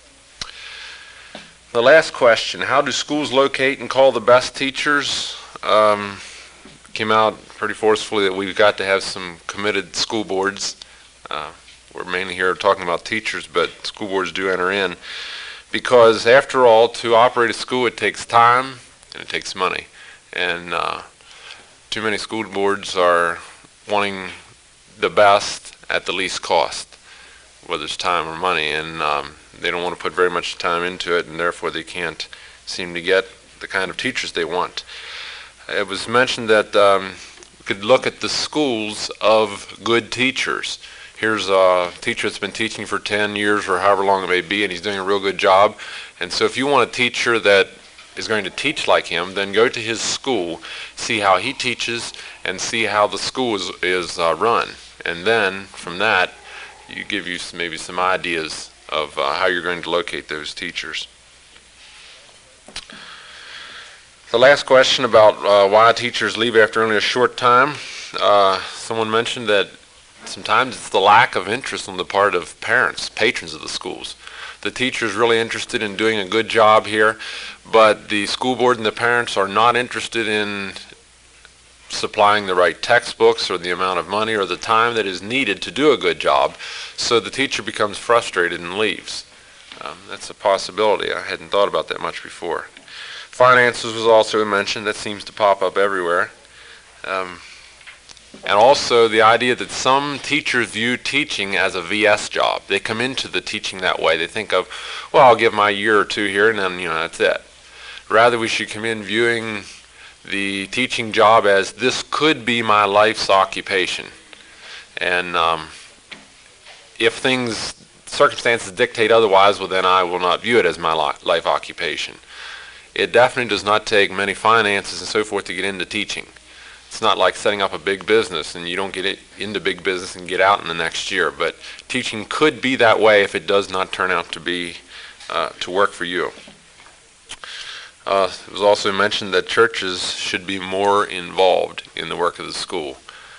Speaker 5: The last question, how do schools locate and call the best teachers? Came out pretty forcefully that we've got to have some committed school boards. We're mainly here talking about teachers, but school boards do enter in. Because after all, to operate a school, it takes time and it takes money. And too many school boards are wanting the best at the least cost, whether it's time or money. And they don't want to put very much time into it, and therefore they can't seem to get the kind of teachers they want. It was mentioned that we could look at the schools of good teachers. Here's a teacher that's been teaching for 10 years or however long it may be, and he's doing a real good job. And so if you want a teacher that is going to teach like him, then go to his school, see how he teaches, and see how the school is run. And then from that, you give you maybe some ideas of how you're going to locate those teachers. The last question about why teachers leave after only a short time. Someone mentioned that sometimes it's the lack of interest on the part of parents, patrons of the schools. The teacher's really interested in doing a good job here, but the school board and the parents are not interested in supplying the right textbooks or the amount of money or the time that is needed to do a good job, so the teacher becomes frustrated and leaves. That's a possibility. I hadn't thought about that much before. Finances was also mentioned. That seems to pop up everywhere. And also the idea that some teachers view teaching as a VS job. They come into the teaching that way. They think of, well, I'll give my year or two here and then, that's it. Rather, we should come in viewing the teaching job as this could be my life's occupation. And if circumstances dictate otherwise, well, then I will not view it as my life occupation. It definitely does not take many finances and so forth to get into teaching. It's not like setting up a big business and you don't get into big business and get out in the next year. But teaching could be that way if it does not turn out to be to work for you. It was also mentioned that churches should be more involved in the work of the school.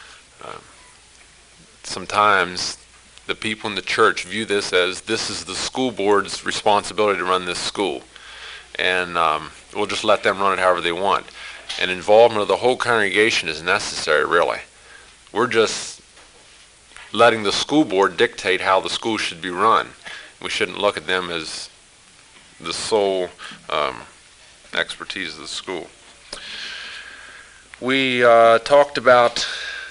Speaker 5: Sometimes the people in the church view this as this is the school board's responsibility to run this school. And we'll just let them run it however they want. And involvement of the whole congregation is necessary, really. We're just letting the school board dictate how the school should be run. We shouldn't look at them as the sole expertise of the school. We talked about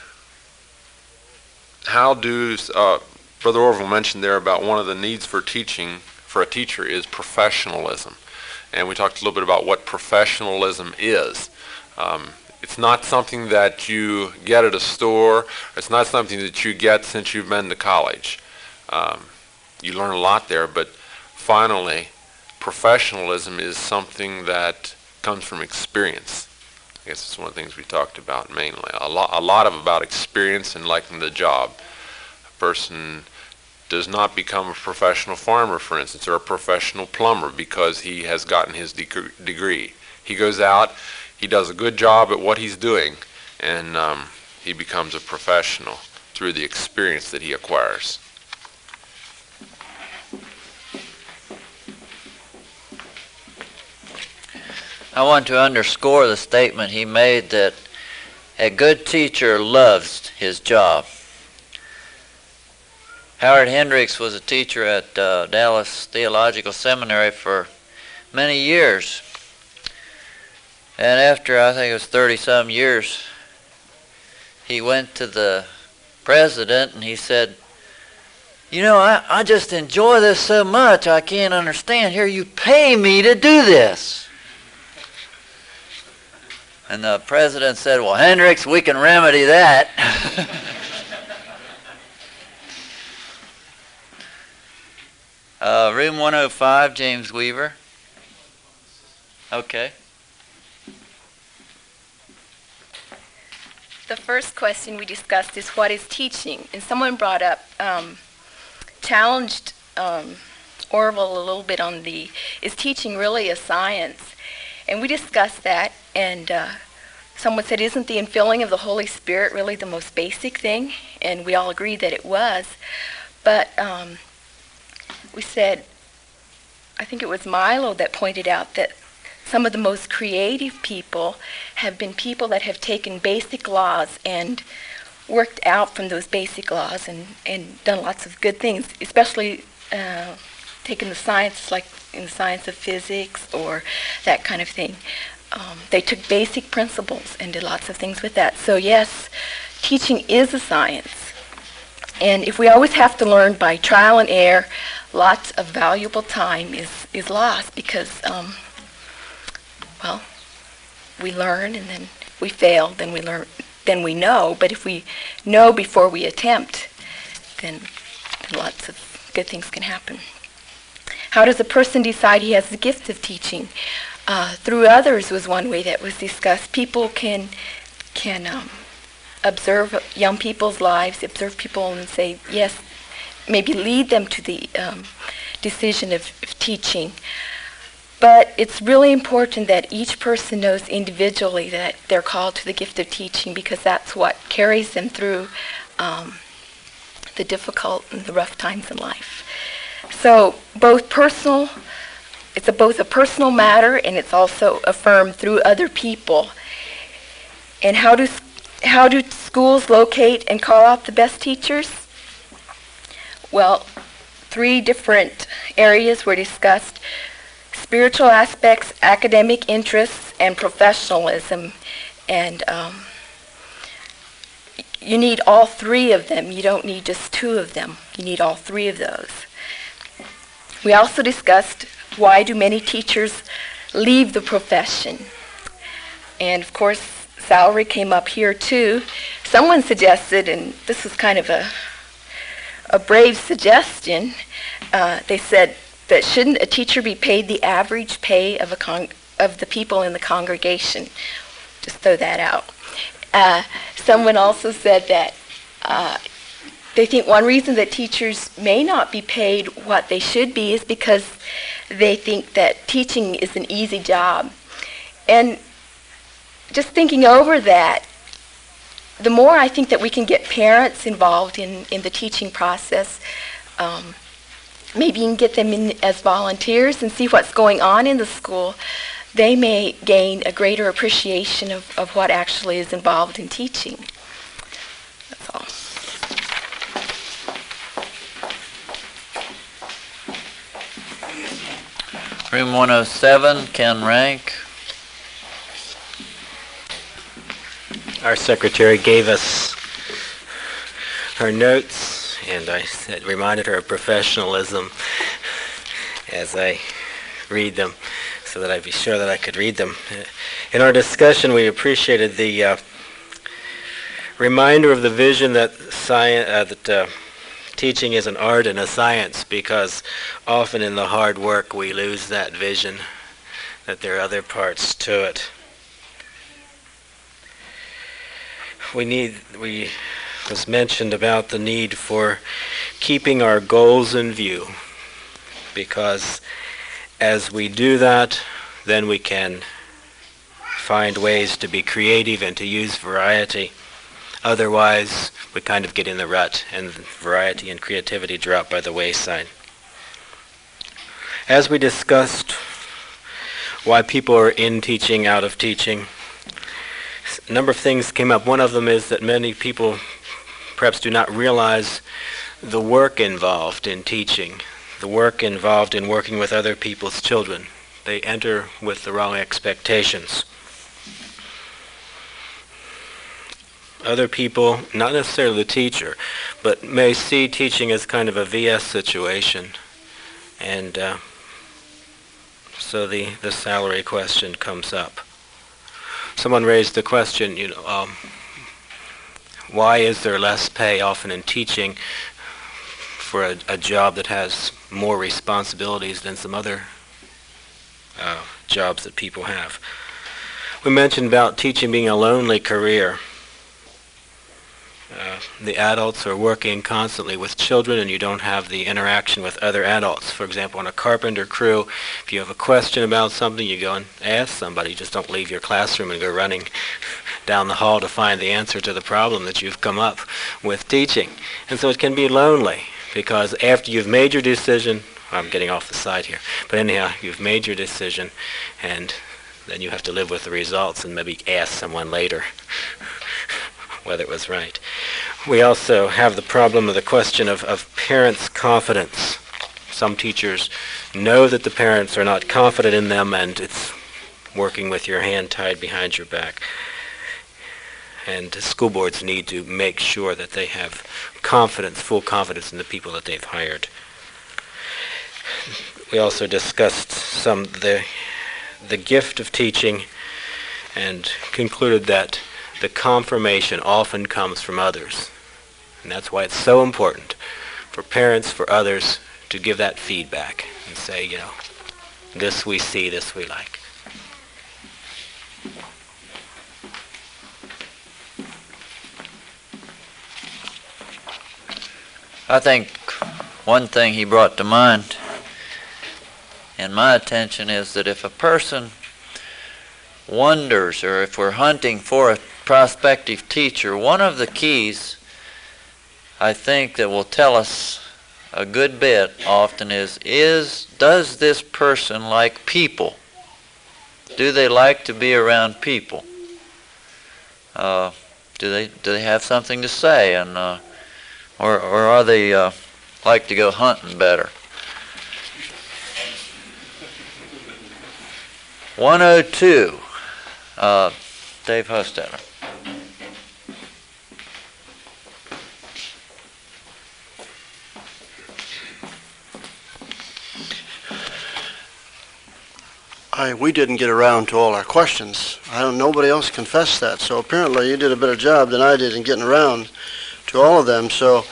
Speaker 5: how Brother Orville mentioned there about one of the needs for teaching for a teacher is professionalism. And we talked a little bit about what professionalism is. It's not something that you get at a store. It's not something that you get since you've been to college. You learn a lot there, but finally, professionalism is something that comes from experience. I guess it's one of the things we talked about mainly. A lot about experience and liking the job. A person does not become a professional farmer, for instance, or a professional plumber because he has gotten his degree. He goes out, he does a good job at what he's doing, and he becomes a professional through the experience that he acquires.
Speaker 4: I want to underscore the statement he made that a good teacher loves his job. Howard Hendricks was a teacher at Dallas Theological Seminary for many years. And after, I think it was 30-some years, he went to the president and he said, "You know, I just enjoy this so much, I can't understand. Here, you pay me to do this." And the president said, "Well, Hendricks, we can remedy that." Room 105, James Weaver. Okay.
Speaker 6: The first question we discussed is, what is teaching? And someone brought up, challenged Orville a little bit on is teaching really a science? And we discussed that, and someone said, isn't the infilling of the Holy Spirit really the most basic thing? And we all agreed that it was. But we said, I think it was Milo that pointed out that some of the most creative people have been people that have taken basic laws and worked out from those basic laws and done lots of good things, especially taken the science, like in the science of physics or that kind of thing. They took basic principles and did lots of things with that. So yes, teaching is a science. And if we always have to learn by trial and error, lots of valuable time is lost because, well, we learn and then we fail, then we learn, then we know. But if we know before we attempt, then lots of good things can happen. How does a person decide he has the gift of teaching? Through others was one way that was discussed. People can observe young people's lives, observe people and say, yes, maybe lead them to the decision of teaching. But it's really important that each person knows individually that they're called to the gift of teaching, because that's what carries them through the difficult and the rough times in life. So it's both a personal matter and it's also affirmed through other people. And how do schools locate and call out the best teachers? Well, 3 different areas were discussed: spiritual aspects, academic interests, and professionalism. And you need all 3 of them. You don't need just 2 of them. You need all 3 of those. We also discussed, why do many teachers leave the profession? And of course, salary came up here too. Someone suggested, and this was kind of a brave suggestion, they said that shouldn't a teacher be paid the average pay of the people in the congregation? Just throw that out. Someone also said that they think one reason that teachers may not be paid what they should be is because they think that teaching is an easy job. And just thinking over that, the more I think that we can get parents involved in the teaching process, maybe you can get them in as volunteers and see what's going on in the school, they may gain a greater appreciation of what actually is involved in teaching. That's all.
Speaker 4: Room 107, Ken Rank.
Speaker 7: Our secretary gave us her notes, and I reminded her of professionalism as I read them, so that I'd be sure that I could read them. In our discussion, we appreciated the reminder of the vision that teaching is an art and a science, because often in the hard work we lose that vision, that there are other parts to it. was mentioned about the need for keeping our goals in view, because as we do that, then we can find ways to be creative and to use variety. Otherwise, we kind of get in the rut, and variety and creativity drop by the wayside. As we discussed why people are in teaching, out of teaching, a number of things came up. One of them is that many people perhaps do not realize the work involved in teaching, the work involved in working with other people's children. They enter with the wrong expectations. Other people, not necessarily the teacher, but may see teaching as kind of a VS situation. And so the salary question comes up. Someone raised the question, why is there less pay often in teaching for a job that has more responsibilities than some other jobs that people have? We mentioned about teaching being a lonely career. The adults are working constantly with children, and you don't have the interaction with other adults. For example, on a carpenter crew, if you have a question about something, you go and ask somebody. You just don't leave your classroom and go running down the hall to find the answer to the problem that you've come up with teaching. And so it can be lonely, because after you've made your decision, I'm getting off the side here, but anyhow, you've made your decision, and then you have to live with the results and maybe ask someone later whether it was right. We also have the problem of the question of parents' confidence. Some teachers know that the parents are not confident in them, and it's working with your hand tied behind your back. And school boards need to make sure that they have confidence, full confidence in the people that they've hired. We also discussed the gift of teaching and concluded that the confirmation often comes from others. And that's why it's so important for parents, for others, to give that feedback and say, this we see, this we like.
Speaker 4: I think one thing he brought to mind and my attention is that if a person wonders, or if we're hunting for a prospective teacher, one of the keys I think that will tell us a good bit often is does this person like people? Do they like to be around people? Do they have something to say, and or are they like to go hunting better? 102, Dave Hostetler.
Speaker 8: We didn't get around to all our questions. Nobody else confessed that. So apparently you did a better job than I did in getting around to all of them. So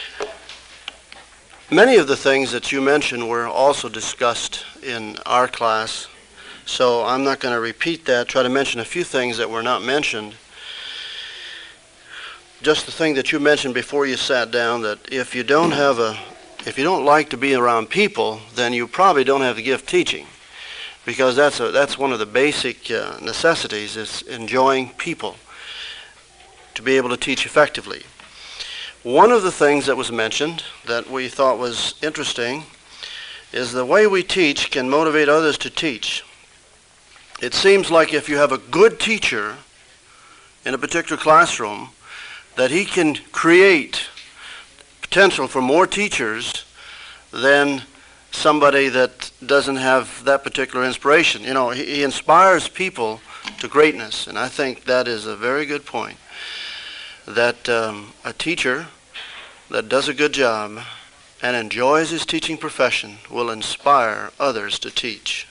Speaker 8: many of the things that you mentioned were also discussed in our class. So I'm not going to repeat that. Try to mention a few things that were not mentioned. Just the thing that you mentioned before you sat down, that if you don't like to be around people, then you probably don't have the gift of teaching. Because that's one of the basic necessities, is enjoying people to be able to teach effectively. One of the things that was mentioned that we thought was interesting is the way we teach can motivate others to teach. It seems like if you have a good teacher in a particular classroom, that he can create potential for more teachers than somebody that doesn't have that particular inspiration. He inspires people to greatness, and I think that is a very good point. That a teacher that does a good job and enjoys his teaching profession will inspire others to teach.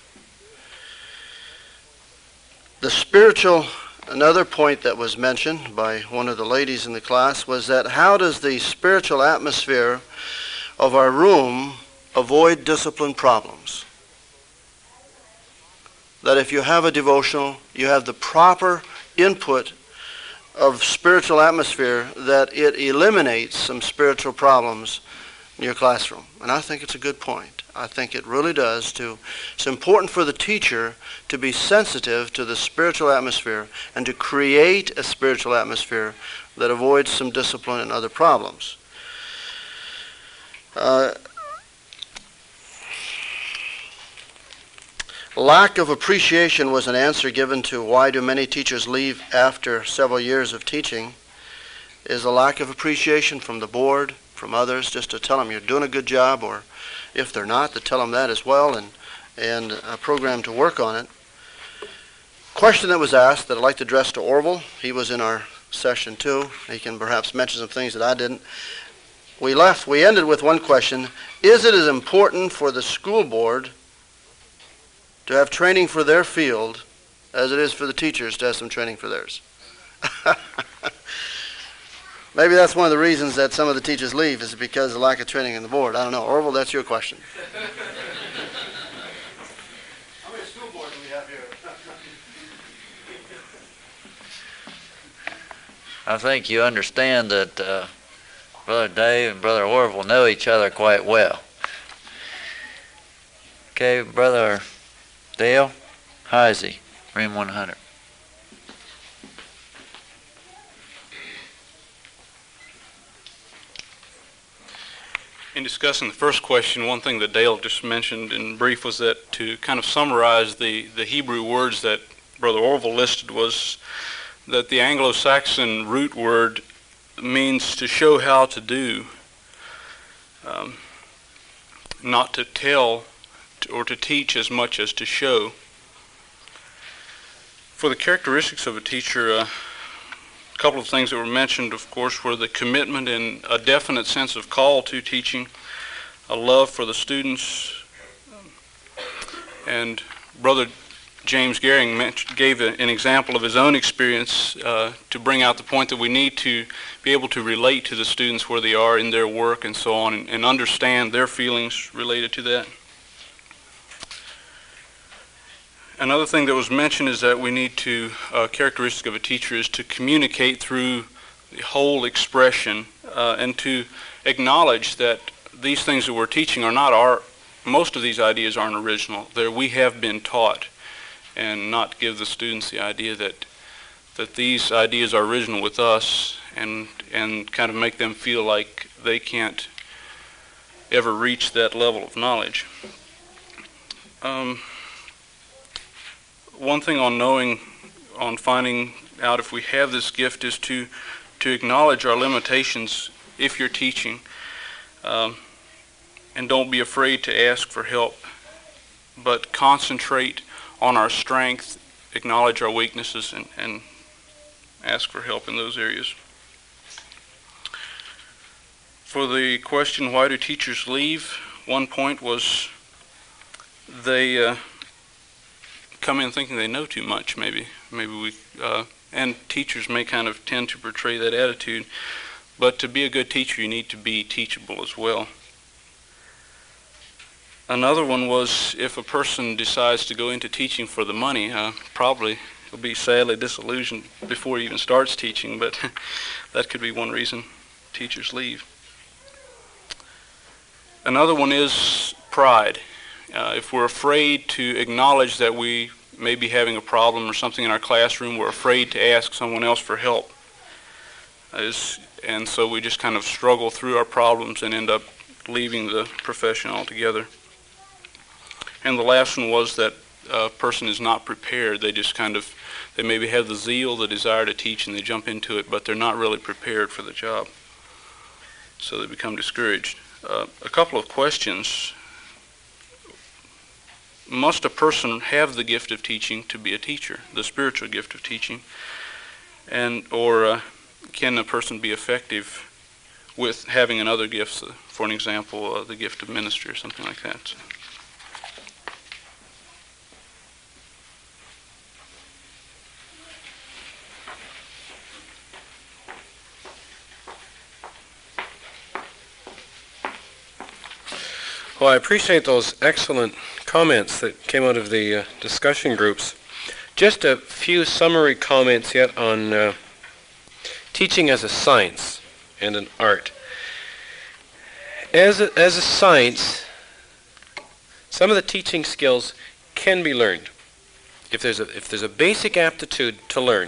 Speaker 8: Another point that was mentioned by one of the ladies in the class was that how does the spiritual atmosphere of our room avoid discipline problems? That if you have a devotional, you have the proper input of spiritual atmosphere that it eliminates some spiritual problems in your classroom. And I think it's a good point. I think it really does. It's important for the teacher to be sensitive to the spiritual atmosphere and to create a spiritual atmosphere that avoids some discipline and other problems. Lack of appreciation was an answer given to why do many teachers leave after several years of teaching. Is a lack of appreciation from the board, from others, just to tell them you're doing a good job, or if they're not, to tell them that as well, and a program to work on it. Question that was asked that I'd like to address to Orville. He was in our session too. He can perhaps mention some things that I didn't. We ended with one question. Is it as important for the school board to have training for their field as it is for the teachers to have some training for theirs? Maybe that's one of the reasons that some of the teachers leave, is because of lack of training in the board. I don't know. Orville, that's your question. How many school boards do we have here?
Speaker 4: I think you understand that Brother Dave and Brother Orville know each other quite well. Okay, Brother Dale Heisey, room 100.
Speaker 9: In discussing the first question, one thing that Dale just mentioned in brief was that to kind of summarize the Hebrew words that Brother Orville listed was that the Anglo-Saxon root word means to show how to do, not to tell or to teach as much as to show. For the characteristics of a teacher, a couple of things that were mentioned, of course, were the commitment and a definite sense of call to teaching, a love for the students, and Brother James Gehring gave an example of his own experience to bring out the point that we need to be able to relate to the students where they are in their work and so on, and understand their feelings related to that. Another thing that was mentioned is that we need to, characteristic of a teacher is to communicate through the whole expression and to acknowledge that these things that we're teaching are not most of these ideas aren't original. We have been taught, and not give the students the idea that these ideas are original with us and kind of make them feel like they can't ever reach that level of knowledge. One thing on finding out if we have this gift is to acknowledge our limitations if you're teaching, and don't be afraid to ask for help, but concentrate on our strength, acknowledge our weaknesses, and ask for help in those areas. For the question, why do teachers leave? One point was they come in thinking they know too much, maybe and teachers may kind of tend to portray that attitude, but to be a good teacher you need to be teachable as well. Another one was if a person decides to go into teaching for the money, probably he'll be sadly disillusioned before he even starts teaching, but that could be one reason teachers leave. Another one is pride. If we're afraid to acknowledge that we may be having a problem or something in our classroom, we're afraid to ask someone else for help. And so we just kind of struggle through our problems and end up leaving the profession altogether. And the last one was that a person is not prepared. They maybe have the zeal, the desire to teach, and they jump into it, but they're not really prepared for the job. So they become discouraged. A couple of questions. Must a person have the gift of teaching to be a teacher, the spiritual gift of teaching? Or can a person be effective with having another gift, for an example, the gift of ministry or something like that?
Speaker 2: Well, I appreciate those excellent comments that came out of the discussion groups. Just a few summary comments yet on teaching as a science and an art. As a science, some of the teaching skills can be learned. If there's a basic aptitude to learn,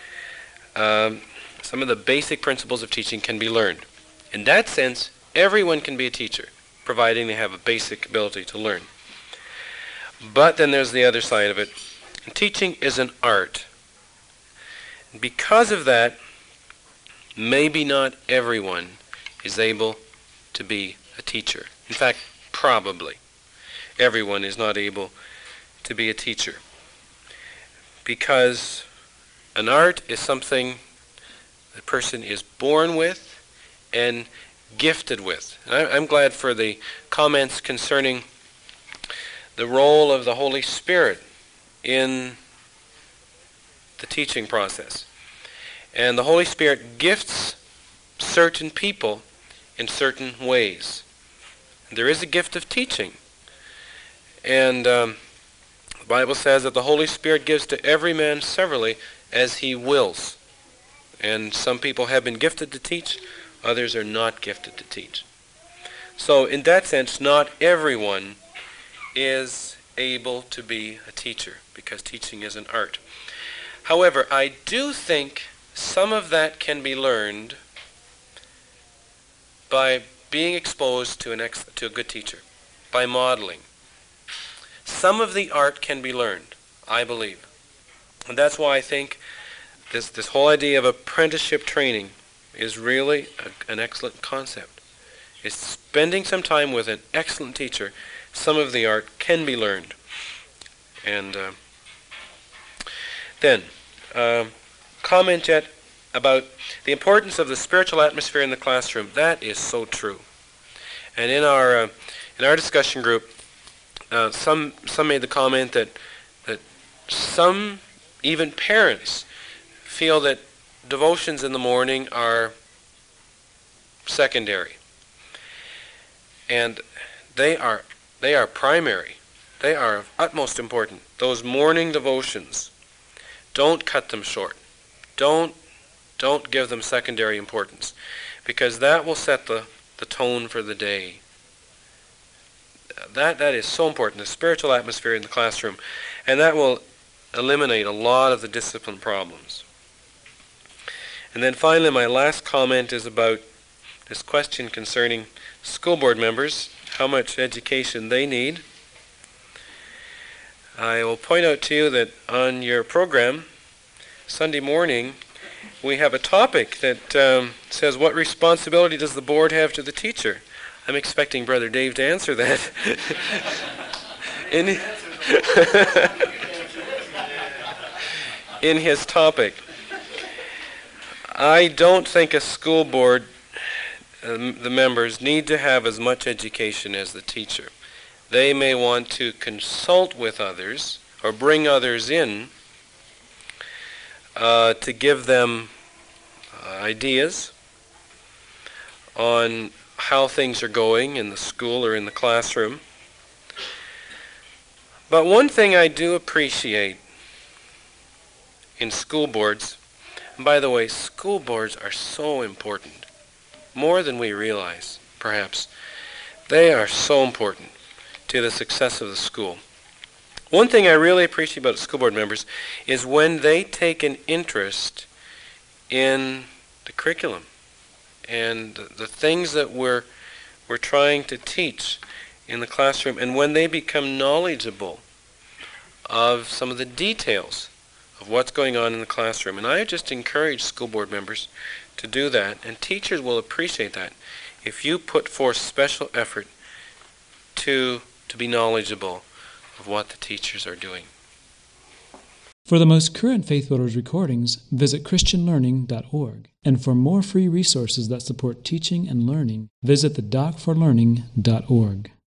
Speaker 2: some of the basic principles of teaching can be learned. In that sense, everyone can be a teacher, providing they have a basic ability to learn. But then there's the other side of it. Teaching is an art. Because of that, maybe not everyone is able to be a teacher. In fact, probably everyone is not able to be a teacher. Because an art is something the person is born with and gifted with. And I'm glad for the comments concerning the role of the Holy Spirit in the teaching process. And the Holy Spirit gifts certain people in certain ways. There is a gift of teaching. And the Bible says that the Holy Spirit gives to every man severally as he wills. And some people have been gifted to teach, others are not gifted to teach. So in that sense, not everyone is able to be a teacher, because teaching is an art. However, I do think some of that can be learned by being exposed to a good teacher, by modeling. Some of the art can be learned, I believe. And that's why I think this whole idea of apprenticeship training is really an excellent concept. It's spending some time with an excellent teacher. Some of the art can be learned. And then, comment yet about the importance of the spiritual atmosphere in the classroom. That is so true. And in our discussion group, some made the comment that some, even parents, feel that devotions in the morning are secondary. And they are primary. They are of utmost importance. Those morning devotions, don't cut them short. Don't give them secondary importance, because that will set the tone for the day. That is so important, the spiritual atmosphere in the classroom, and that will eliminate a lot of the discipline problems. And then finally, my last comment is about this question concerning school board members, how much education they need. I will point out to you that on your program, Sunday morning, we have a topic that says, what responsibility does the board have to the teacher? I'm expecting Brother Dave to answer that. In his topic. I don't think a school board, the members, need to have as much education as the teacher. They may want to consult with others or bring others in to give them ideas on how things are going in the school or in the classroom. But one thing I do appreciate in school boards, and by the way, school boards are so important, more than we realize, perhaps. They are so important to the success of the school. One thing I really appreciate about school board members is when they take an interest in the curriculum and the things that we're trying to teach in the classroom, and when they become knowledgeable of some of the details of what's going on in the classroom. And I just encourage school board members to do that, and teachers will appreciate that if you put forth special effort to be knowledgeable of what the teachers are doing.
Speaker 1: For the most current Faith Builders recordings, visit christianlearning.org. And for more free resources that support teaching and learning, visit thedocforlearning.org.